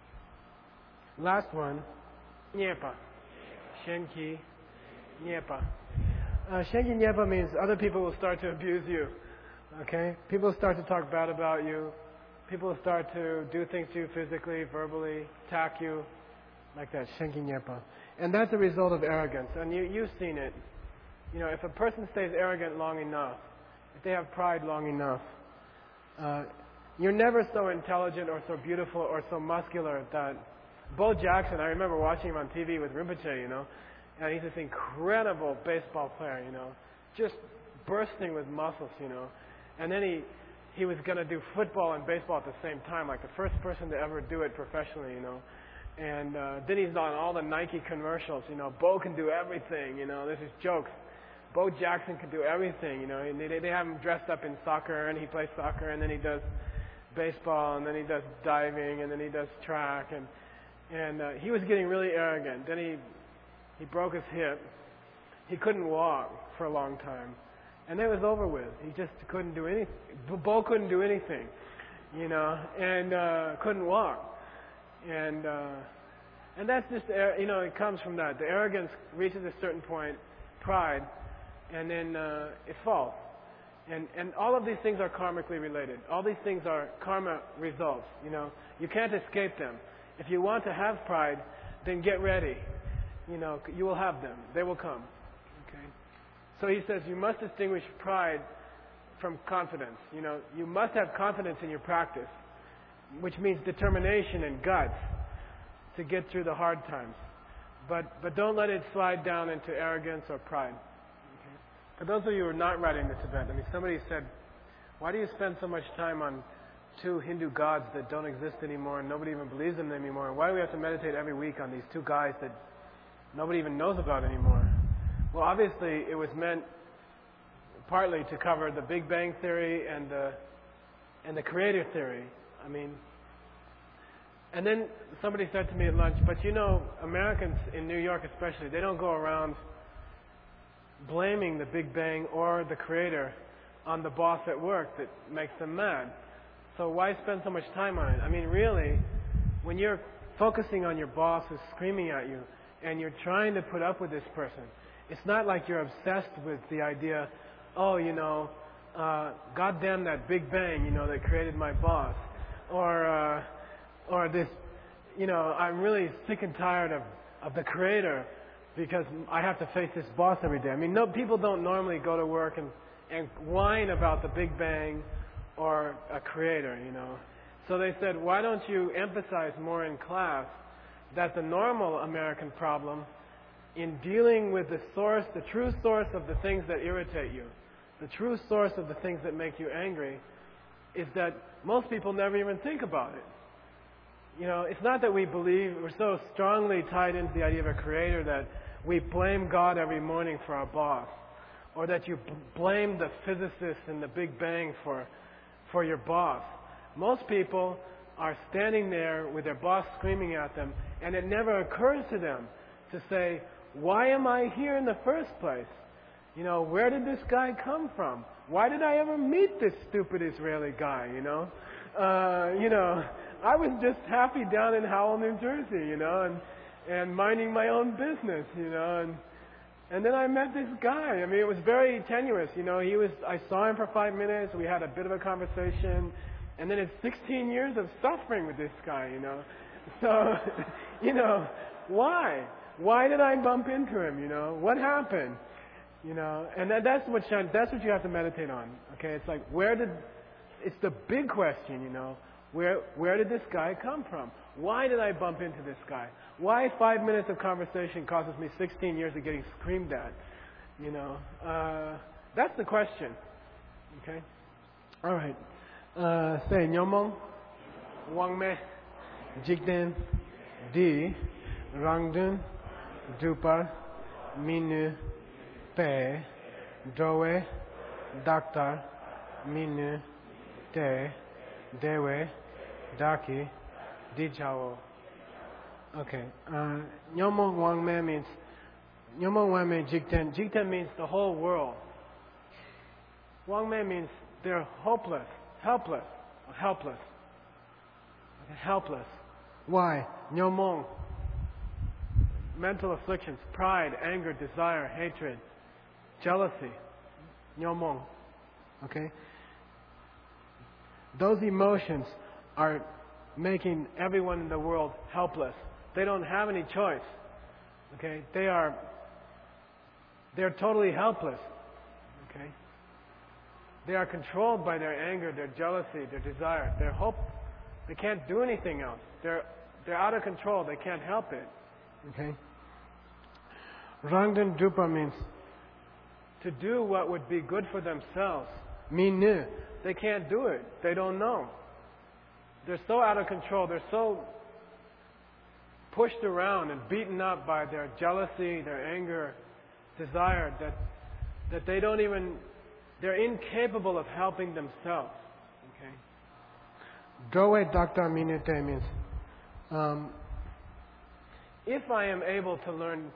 know. Last one, nyepa. Shenki, nyepa. Uh, Shenki nyepa means other people will start to abuse you, okay? People start to talk bad about you. People start to do things to you physically, verbally, attack you, like that, shenki nyepa. And that's a result of arrogance. And you, you've seen it. You know, if a person stays arrogant long enough, if they have pride long enough, uh, you're never so intelligent or so beautiful or so muscular that Bo Jackson, I remember watching him on T V with Rinpoche, you know, and he's this incredible baseball player, you know, just bursting with muscles, you know. And then he he was going to do football and baseball at the same time, like the first person to ever do it professionally, you know. And uh, then he's on all the Nike commercials, you know. Bo can do everything, you know. There's these jokes. Bo Jackson can do everything, you know. And they, they have him dressed up in soccer, and he plays soccer, and then he does baseball, and then he does diving, and then he does track, and and uh, he was getting really arrogant. Then he he broke his hip. He couldn't walk for a long time, and it was over with. He just couldn't do anything. Bo couldn't do anything, you know, and uh, couldn't walk. And uh, and that's just, you know, it comes from that. The arrogance reaches a certain point, pride, and then uh, it falls. And and all of these things are karmically related. All these things are karma results. You know, you can't escape them. If you want to have pride, then get ready. You know, you will have them. They will come. Okay. So he says you must distinguish pride from confidence. You know, you must have confidence in your practice, which means determination and guts to get through the hard times. But but don't let it slide down into arrogance or pride. Okay? For those of you who are not writing the Tibetan, I mean, somebody said, why do you spend so much time on two Hindu gods that don't exist anymore and nobody even believes in them anymore? Why do we have to meditate every week on these two guys that nobody even knows about anymore? Well, obviously it was meant partly to cover the Big Bang theory and the and the creator theory. I mean, and then somebody said to me at lunch, but you know, Americans in New York especially, they don't go around blaming the Big Bang or the Creator on the boss at work that makes them mad. So why spend so much time on it? I mean, really, when you're focusing on your boss who's screaming at you and you're trying to put up with this person, it's not like you're obsessed with the idea, oh, you know, uh, goddamn that Big Bang, you know, that created my boss. Or, uh, or this, you know, I'm really sick and tired of, of the Creator because I have to face this boss every day. I mean, no, people don't normally go to work and, and whine about the Big Bang or a Creator, you know. So they said, why don't you emphasize more in class that the normal American problem in dealing with the source, the true source of the things that irritate you, the true source of the things that make you angry, is that most people never even think about it. You know, it's not that we believe, we're so strongly tied into the idea of a creator that we blame God every morning for our boss, or that you b- blame the physicists in the Big Bang for, for your boss. Most people are standing there with their boss screaming at them, and it never occurs to them to say, why am I here in the first place? You know, where did this guy come from? Why did I ever meet this stupid Israeli guy, you know? Uh, you know, I was just happy down in Howell, New Jersey, you know, and, and minding my own business, you know, and, and then I met this guy. I mean, it was very tenuous, you know, he was, I saw him for five minutes, we had a bit of a conversation, and then it's sixteen years of suffering with this guy, you know. So, you know, why? Why did I bump into him, you know? What happened? You know, and that, that's what that's what you have to meditate on. Okay, it's like where did it's the big question, you know. Where where did this guy come from? Why did I bump into this guy? Why five minutes of conversation causes me sixteen years of getting screamed at? You know, uh, that's the question. Okay, all right. Uh, say Nyomong, Wangme, Jigden, Di, Rangdun, Dupar, Minu, Pe, Doe, Doctor, Minu, Te, Dewe, Daki, Dijao. Okay. Uh, Nyomong Wangme means, Nyomong Wangme Jigten. Jigten means the whole world. Wangme means they're hopeless, helpless, helpless. Okay, helpless. Why? Nyomong. Mental afflictions, pride, anger, desire, hatred, jealousy. Nyomong. Okay? Those emotions are making everyone in the world helpless. They don't have any choice. Okay? They are they're totally helpless. Okay? They are controlled by their anger, their jealousy, their desire, their hope. They can't do anything else. They're they're out of control. They can't help it. Okay? Rangden Dupa means to do what would be good for themselves. Minu. They can't do it. They don't know. They're so out of control. They're so pushed around and beaten up by their jealousy, their anger, desire, that that they don't even, they're incapable of helping themselves. Okay? Doe Dakta Minute means um, if I am able to learn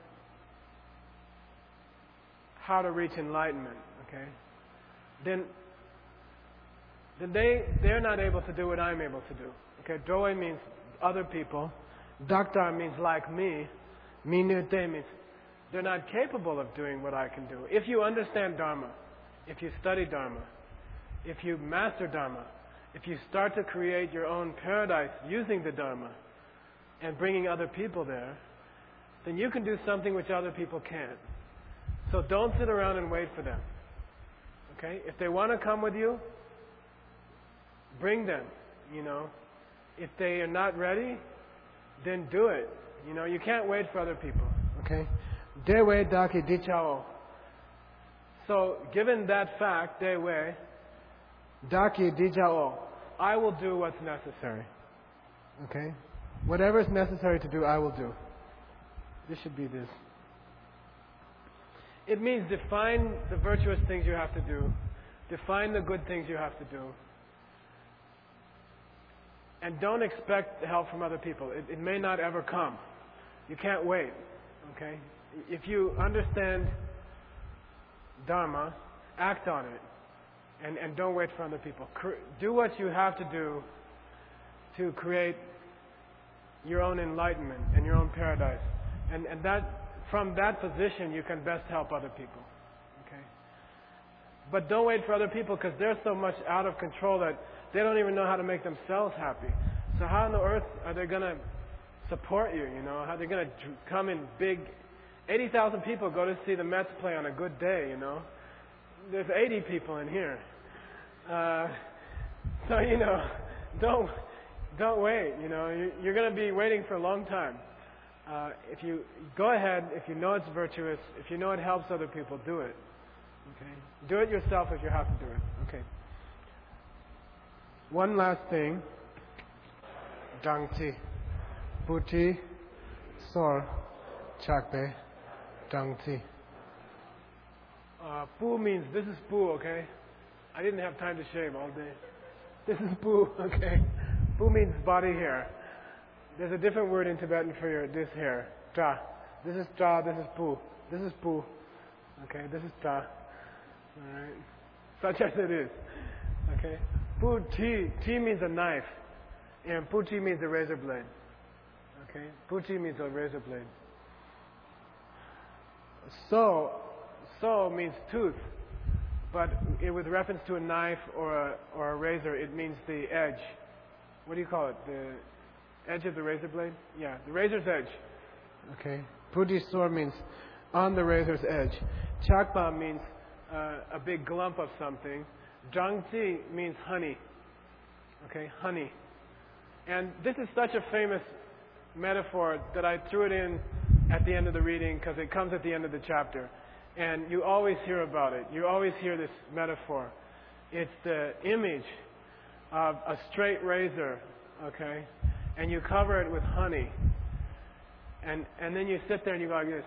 how to reach enlightenment, okay, then then they they're not able to do what I'm able to do. Okay, Doe means other people. Dakta means like me. Minute means they're not capable of doing what I can do. If you understand Dharma, if you study Dharma, if you master Dharma, if you start to create your own paradise using the Dharma and bringing other people there, then you can do something which other people can't. So don't sit around and wait for them. Okay? If they want to come with you, bring them, you know. If they are not ready, then do it. You know, you can't wait for other people. Okay? Dewe daki dichao. So, given that fact, dewe daki dichao, I will do what's necessary. Okay? Whatever is necessary to do, I will do. This should be this. It means define the virtuous things you have to do. Define the good things you have to do. And don't expect help from other people. It, it may not ever come. You can't wait. Okay? If you understand Dharma, act on it. And, and don't wait for other people. Cre- do what you have to do to create your own enlightenment and your own paradise. And, and that, from that position, you can best help other people. Okay? But don't wait for other people, because they're so much out of control that they don't even know how to make themselves happy. So how on the earth are they going to support you, you know? How are they going to come in big... eighty thousand people go to see the Mets play on a good day, you know? There's eighty people in here. Uh, so, you know, don't don't wait, you know? You, you're going to be waiting for a long time. Uh, if you go ahead, if you know it's virtuous, if you know it helps other people, do it. Okay? Do it yourself if you have to do it. Okay. One last thing. Dangti. Puti. Sor. Chakpe. Dangti. Uh, Pu means, this is Pu, okay? I didn't have time to shave all day. This is Pu, okay? Pu means body hair. There's a different word in Tibetan for your, this hair. Tra. This is Tra, this is Pu. This is Pu. Okay, this is Tra. Alright. Such as it is. Okay? Pu Ti. Ti means a knife. And Pu Ti means a razor blade. Okay? Pu Ti means a razor blade. So, so means tooth. But it, with reference to a knife or a, or a razor, it means the edge. What do you call it? The edge of the razor blade? Yeah, the razor's edge. Okay. Puti sor means on the razor's edge. Chakpa means uh, a big glump of something. Zhangzi means honey. Okay, honey. And this is such a famous metaphor that I threw it in at the end of the reading because it comes at the end of the chapter. And you always hear about it. You always hear this metaphor. It's the image of a straight razor, okay? And you cover it with honey. And and then you sit there and you go like this.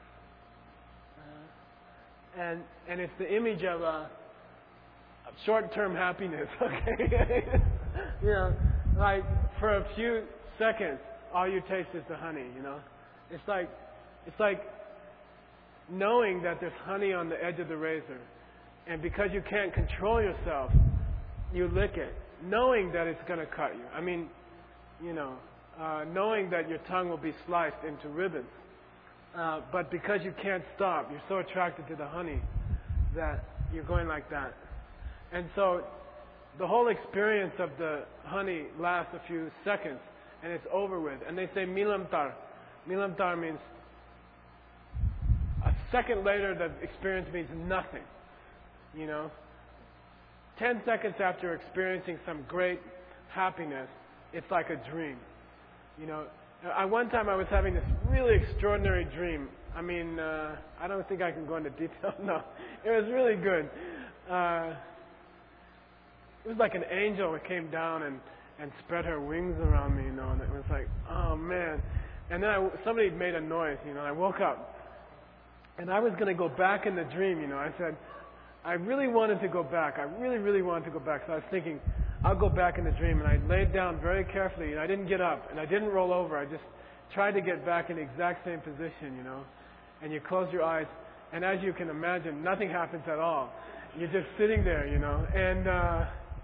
Uh, and and it's the image of a, of short-term happiness, okay? You know, like for a few seconds, all you taste is the honey, you know? It's like it's like knowing that there's honey on the edge of the razor, and because you can't control yourself, you lick it, knowing that it's going to cut you. I mean, you know, uh, knowing that your tongue will be sliced into ribbons. Uh, but because you can't stop, you're so attracted to the honey that you're going like that. And so the whole experience of the honey lasts a few seconds, and it's over with. And they say milamtar. Milamtar means a second later, the experience means nothing. You know, ten seconds after experiencing some great happiness, it's like a dream. You know, I, one time I was having this really extraordinary dream. I mean, uh, I don't think I can go into detail. No, it was really good. Uh, it was like an angel that came down and, and spread her wings around me. You know, and it was like, oh man. And then I, somebody made a noise. You know, I woke up. And I was going to go back in the dream, you know. I said, I really wanted to go back. I really, really wanted to go back. So I was thinking, I'll go back in the dream. And I laid down very carefully, and I didn't get up. And I didn't roll over. I just tried to get back in the exact same position, you know. And you close your eyes, and as you can imagine, nothing happens at all. You're just sitting there, you know. And uh,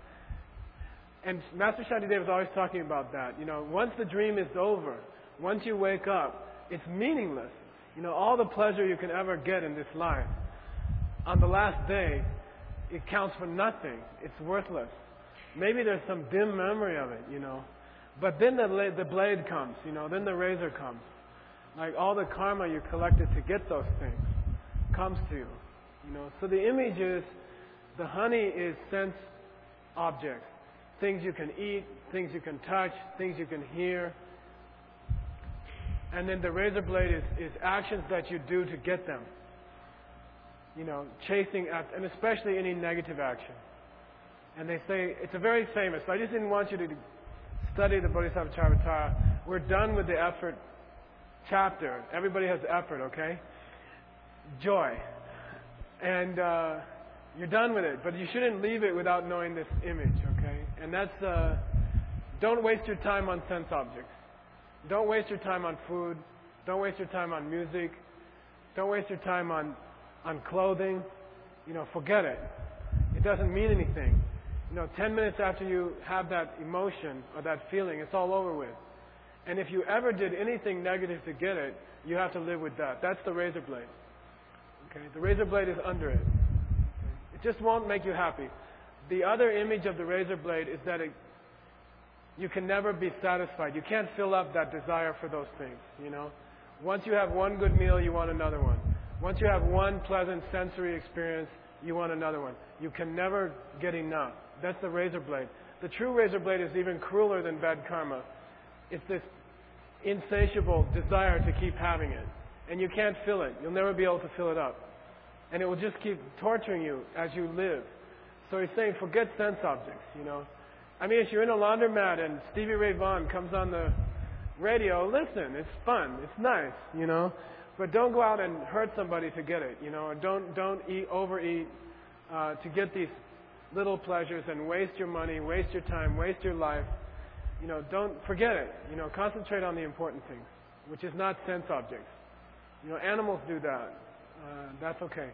and Master Shantideva was always talking about that. You know, once the dream is over, once you wake up, it's meaningless. You know, all the pleasure you can ever get in this life, on the last day, it counts for nothing. It's worthless. Maybe there's some dim memory of it, you know. But then the, the blade comes, you know, then the razor comes. Like all the karma you collected to get those things comes to you, you know. So the image is, the honey is sense objects. Things you can eat, things you can touch, things you can hear. And then the razor blade is, is actions that you do to get them. You know, chasing after, and especially any negative action. And they say, it's a very famous, I just didn't want you to study the Bodhisattva Charvatara. We're done with the effort chapter. Everybody has effort, okay? Joy. And uh, you're done with it, but you shouldn't leave it without knowing this image, okay? And that's, uh, don't waste your time on sense objects. Don't waste your time on food. Don't waste your time on music. Don't waste your time on, on clothing. You know, forget it. It doesn't mean anything. You know, ten minutes after you have that emotion or that feeling, it's all over with. And if you ever did anything negative to get it, you have to live with that. That's the razor blade. Okay? The razor blade is under it. Okay? It just won't make you happy. The other image of the razor blade is that it you can never be satisfied. You can't fill up that desire for those things, you know. Once you have one good meal, you want another one. Once you have one pleasant sensory experience, you want another one. You can never get enough. That's the razor blade. The true razor blade is even crueler than bad karma. It's this insatiable desire to keep having it. And you can't fill it. You'll never be able to fill it up. And it will just keep torturing you as you live. So he's saying, forget sense objects, you know. I mean, if you're in a laundromat and Stevie Ray Vaughan comes on the radio, listen, it's fun, it's nice, you know. But don't go out and hurt somebody to get it, you know. Or don't don't eat overeat uh, to get these little pleasures and waste your money, waste your time, waste your life. You know, don't forget it. You know, concentrate on the important things, which is not sense objects. You know, animals do that. Uh, that's okay.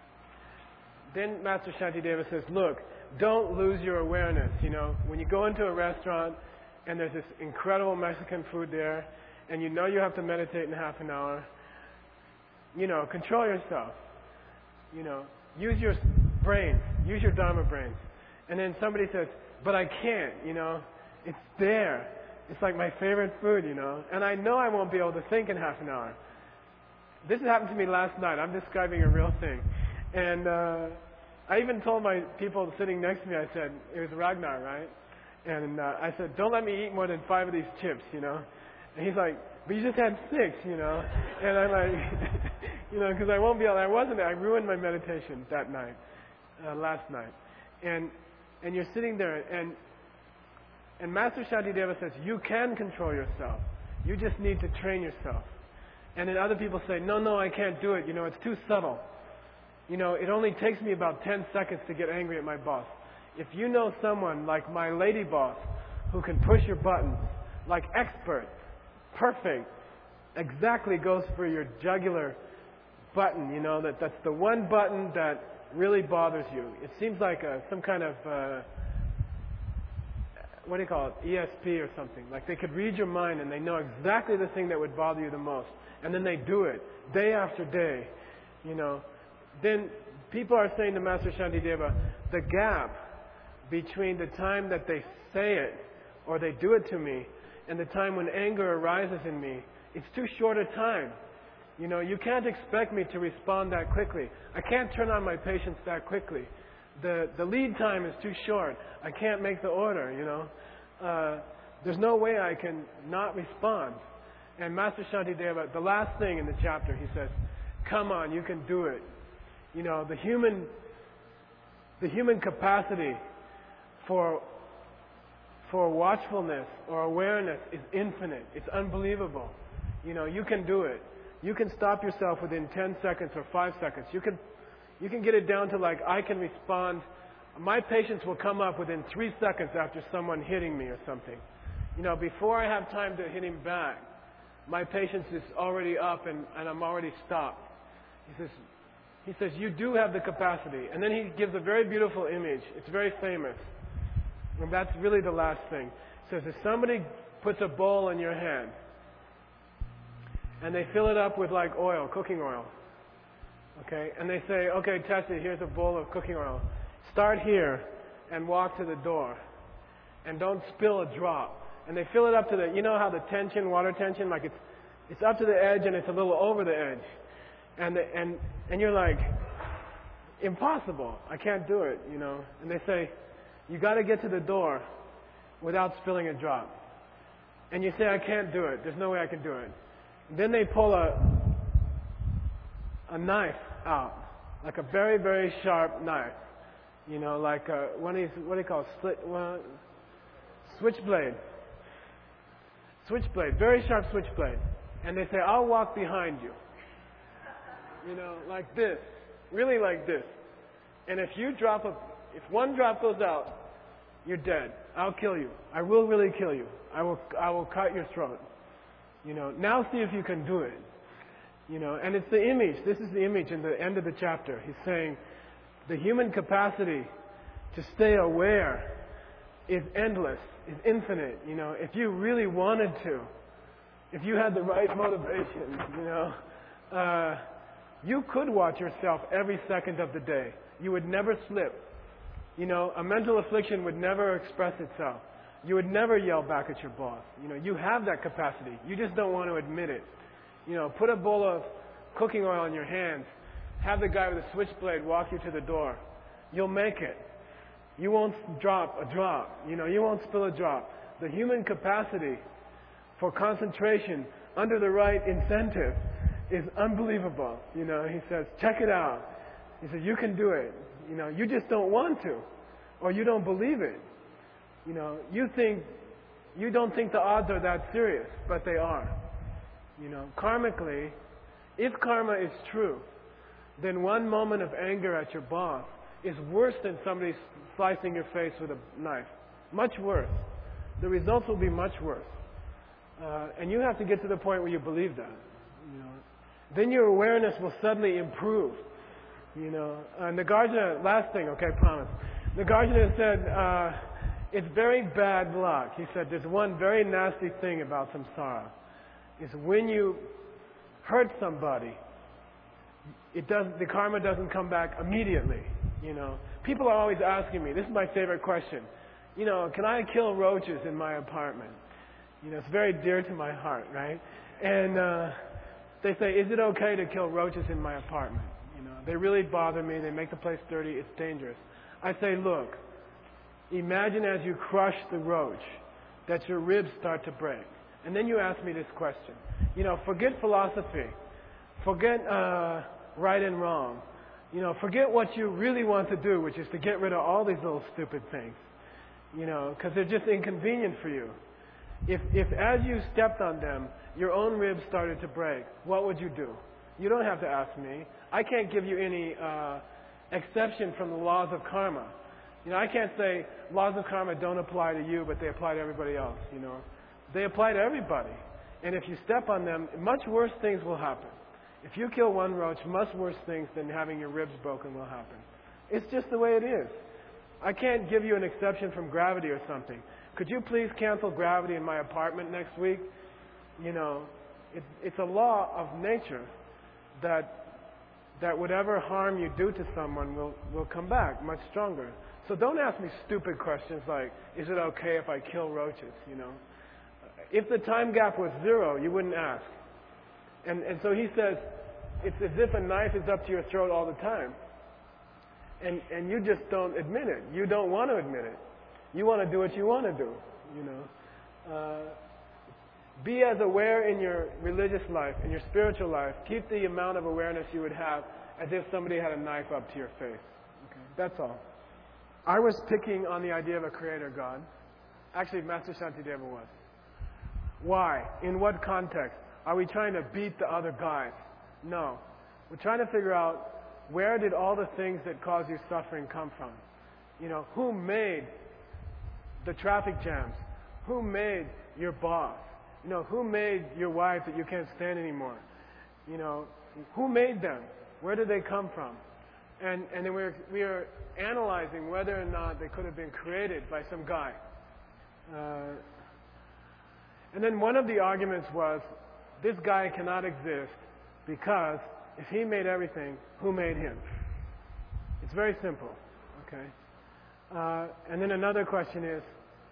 Then Master Shantideva says, look, don't lose your awareness. You know, when you go into a restaurant and there's this incredible Mexican food there, and you know you have to meditate in half an hour, you know, control yourself. You know, use your brains, use your Dharma brains. And then somebody says, but I can't, you know, it's there. It's like my favorite food, you know, and I know I won't be able to think in half an hour. This happened to me last night. I'm describing a real thing. And uh, I even told my people sitting next to me, I said, it was Ragnar, right? And uh, I said, don't let me eat more than five of these chips, you know. And he's like, but you just had six, you know. And I'm like, you know, because I won't be able, I wasn't, I ruined my meditation that night, uh, last night. And and you're sitting there, and and Master Shantideva says, you can control yourself. You just need to train yourself. And then other people say, no, no, I can't do it. You know, it's too subtle. You know, it only takes me about ten seconds to get angry at my boss. If you know someone like my lady boss who can push your buttons, like expert, perfect, exactly goes for your jugular button, you know, that, that's the one button that really bothers you. It seems like a, some kind of, uh, what do you call it, E S P or something. Like they could read your mind and they know exactly the thing that would bother you the most. And then they do it day after day, you know. Then people are saying to Master Shantideva, the gap between the time that they say it or they do it to me and the time when anger arises in me, it's too short a time. You know, you can't expect me to respond that quickly. I can't turn on my patience that quickly. The the lead time is too short. I can't make the order, you know. Uh, there's no way I can not respond. And Master Shantideva, the last thing in the chapter, he says, come on, you can do it. You know, the human, the human capacity for, for watchfulness or awareness is infinite. It's unbelievable. You know, you can do it. You can stop yourself within ten seconds or five seconds. You can, you can get it down to like, I can respond. My patience will come up within three seconds after someone hitting me or something. You know, before I have time to hit him back, my patience is already up and, and I'm already stopped. He says, he says, you do have the capacity. And then he gives a very beautiful image. It's very famous. And that's really the last thing. He says, if somebody puts a bowl in your hand and they fill it up with like oil, cooking oil, okay, and they say, okay, Tessie, here's a bowl of cooking oil. Start here and walk to the door and don't spill a drop. And they fill it up to the, you know how the tension, water tension, like it's it's up to the edge and it's a little over the edge. And the, and and you're like, impossible. I can't do it, you know. And they say, you got to get to the door without spilling a drop. And you say, I can't do it. There's no way I can do it. And then they pull a a knife out, like a very, very sharp knife. You know, like a, one of these, what do you call it, split, well, switchblade. Switchblade, very sharp switchblade. And they say, I'll walk behind you. You know, like this. Really like this. And if you drop a, if one drop goes out, you're dead. I'll kill you. I will really kill you. I will, I will cut your throat. You know, now see if you can do it. You know, and it's the image. This is the image in the end of the chapter. He's saying the human capacity to stay aware is endless, is infinite. You know, if you really wanted to, if you had the right motivation, you know, uh, you could watch yourself every second of the day. You would never slip. You know, a mental affliction would never express itself. You would never yell back at your boss. You know, you have that capacity. You just don't want to admit it. You know, put a bowl of cooking oil in your hands. Have the guy with a switchblade walk you to the door. You'll make it. You won't drop a drop. You know, you won't spill a drop. The human capacity for concentration under the right incentive is unbelievable. You know, he says, check it out. He says, you can do it. You know, you just don't want to, or you don't believe it. You know, you think, you don't think the odds are that serious, but they are. You know, karmically, if karma is true, then one moment of anger at your boss is worse than somebody slicing your face with a knife. Much worse. The results will be much worse. Uh, and you have to get to the point where you believe that. You know, then your awareness will suddenly improve. You know, uh, Nagarjuna, last thing, okay, promise. Nagarjuna said, uh, it's very bad luck. He said, there's one very nasty thing about samsara. Is when you hurt somebody, it does, the karma doesn't come back immediately. You know, people are always asking me, this is my favorite question. You know, can I kill roaches in my apartment? You know, it's very dear to my heart, right? And uh, they say, is it okay to kill roaches in my apartment? You know, they really bother me. They make the place dirty. It's dangerous. I say, look, imagine as you crush the roach that your ribs start to break. And then you ask me this question. You know, forget philosophy. Forget uh, right and wrong. You know, forget what you really want to do, which is to get rid of all these little stupid things. You know, because they're just inconvenient for you. If, if as you stepped on them, your own ribs started to break, what would you do? You don't have to ask me. I can't give you any uh, exception from the laws of karma. You know, I can't say laws of karma don't apply to you, but they apply to everybody else, you know. They apply to everybody. And if you step on them, much worse things will happen. If you kill one roach, much worse things than having your ribs broken will happen. It's just the way it is. I can't give you an exception from gravity or something. Could you please cancel gravity in my apartment next week? You know, it, it's a law of nature that that whatever harm you do to someone will, will come back much stronger. So don't ask me stupid questions like, is it okay if I kill roaches, you know? If the time gap was zero, you wouldn't ask. And, and so he says, it's as if a knife is up to your throat all the time. And, and you just don't admit it. You don't want to admit it. You want to do what you want to do, you know. Uh, be as aware in your religious life, in your spiritual life. Keep the amount of awareness you would have as if somebody had a knife up to your face. Okay, that's all. I was picking on the idea of a creator God. Actually, Master Shantideva was. Why? In what context? Are we trying to beat the other guys? No. We're trying to figure out where did all the things that cause you suffering come from? You know, who made the traffic jams? Who made your boss? You know, who made your wife that you can't stand anymore? You know, who made them? Where did they come from? And, and then we're, we are analyzing whether or not they could have been created by some guy. Uh, and then one of the arguments was, this guy cannot exist because if he made everything, who made him? It's very simple, okay? Uh, and then another question is,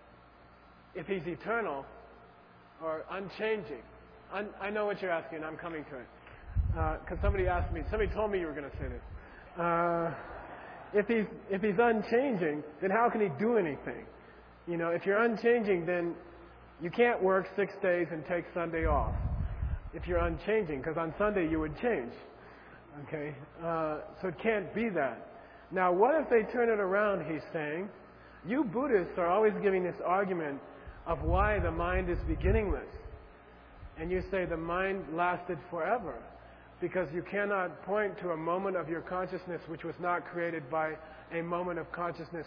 if he's eternal or unchanging, un- I know what you're asking, I'm coming to it. Because uh, somebody asked me, somebody told me you were going to say this. Uh, if he's, if he's unchanging, then how can he do anything? You know, if you're unchanging, then you can't work six days and take Sunday off. If you're unchanging, because on Sunday you would change. Okay? Uh, so it can't be that. Now, what if they turn it around, he's saying? You Buddhists are always giving this argument of why the mind is beginningless. And you say the mind lasted forever. Because you cannot point to a moment of your consciousness which was not created by a moment of consciousness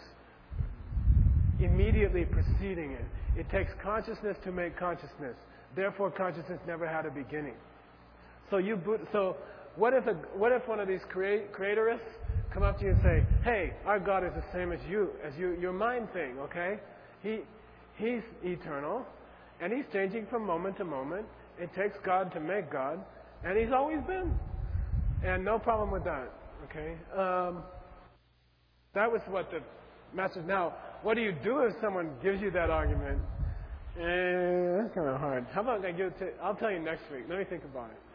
immediately preceding it. It takes consciousness to make consciousness. Therefore, consciousness never had a beginning. So you, so what if a, what if one of these create, creatorists come up to you and say, "Hey, our God is the same as you, as you, your mind thing, okay? He, he's eternal, and he's changing from moment to moment. It takes God to make God, and he's always been, and no problem with that, okay?" Um, that was what the message. Now, what do you do if someone gives you that argument? Eh, that's kind of hard. How about I give it to, I'll tell you next week. Let me think about it.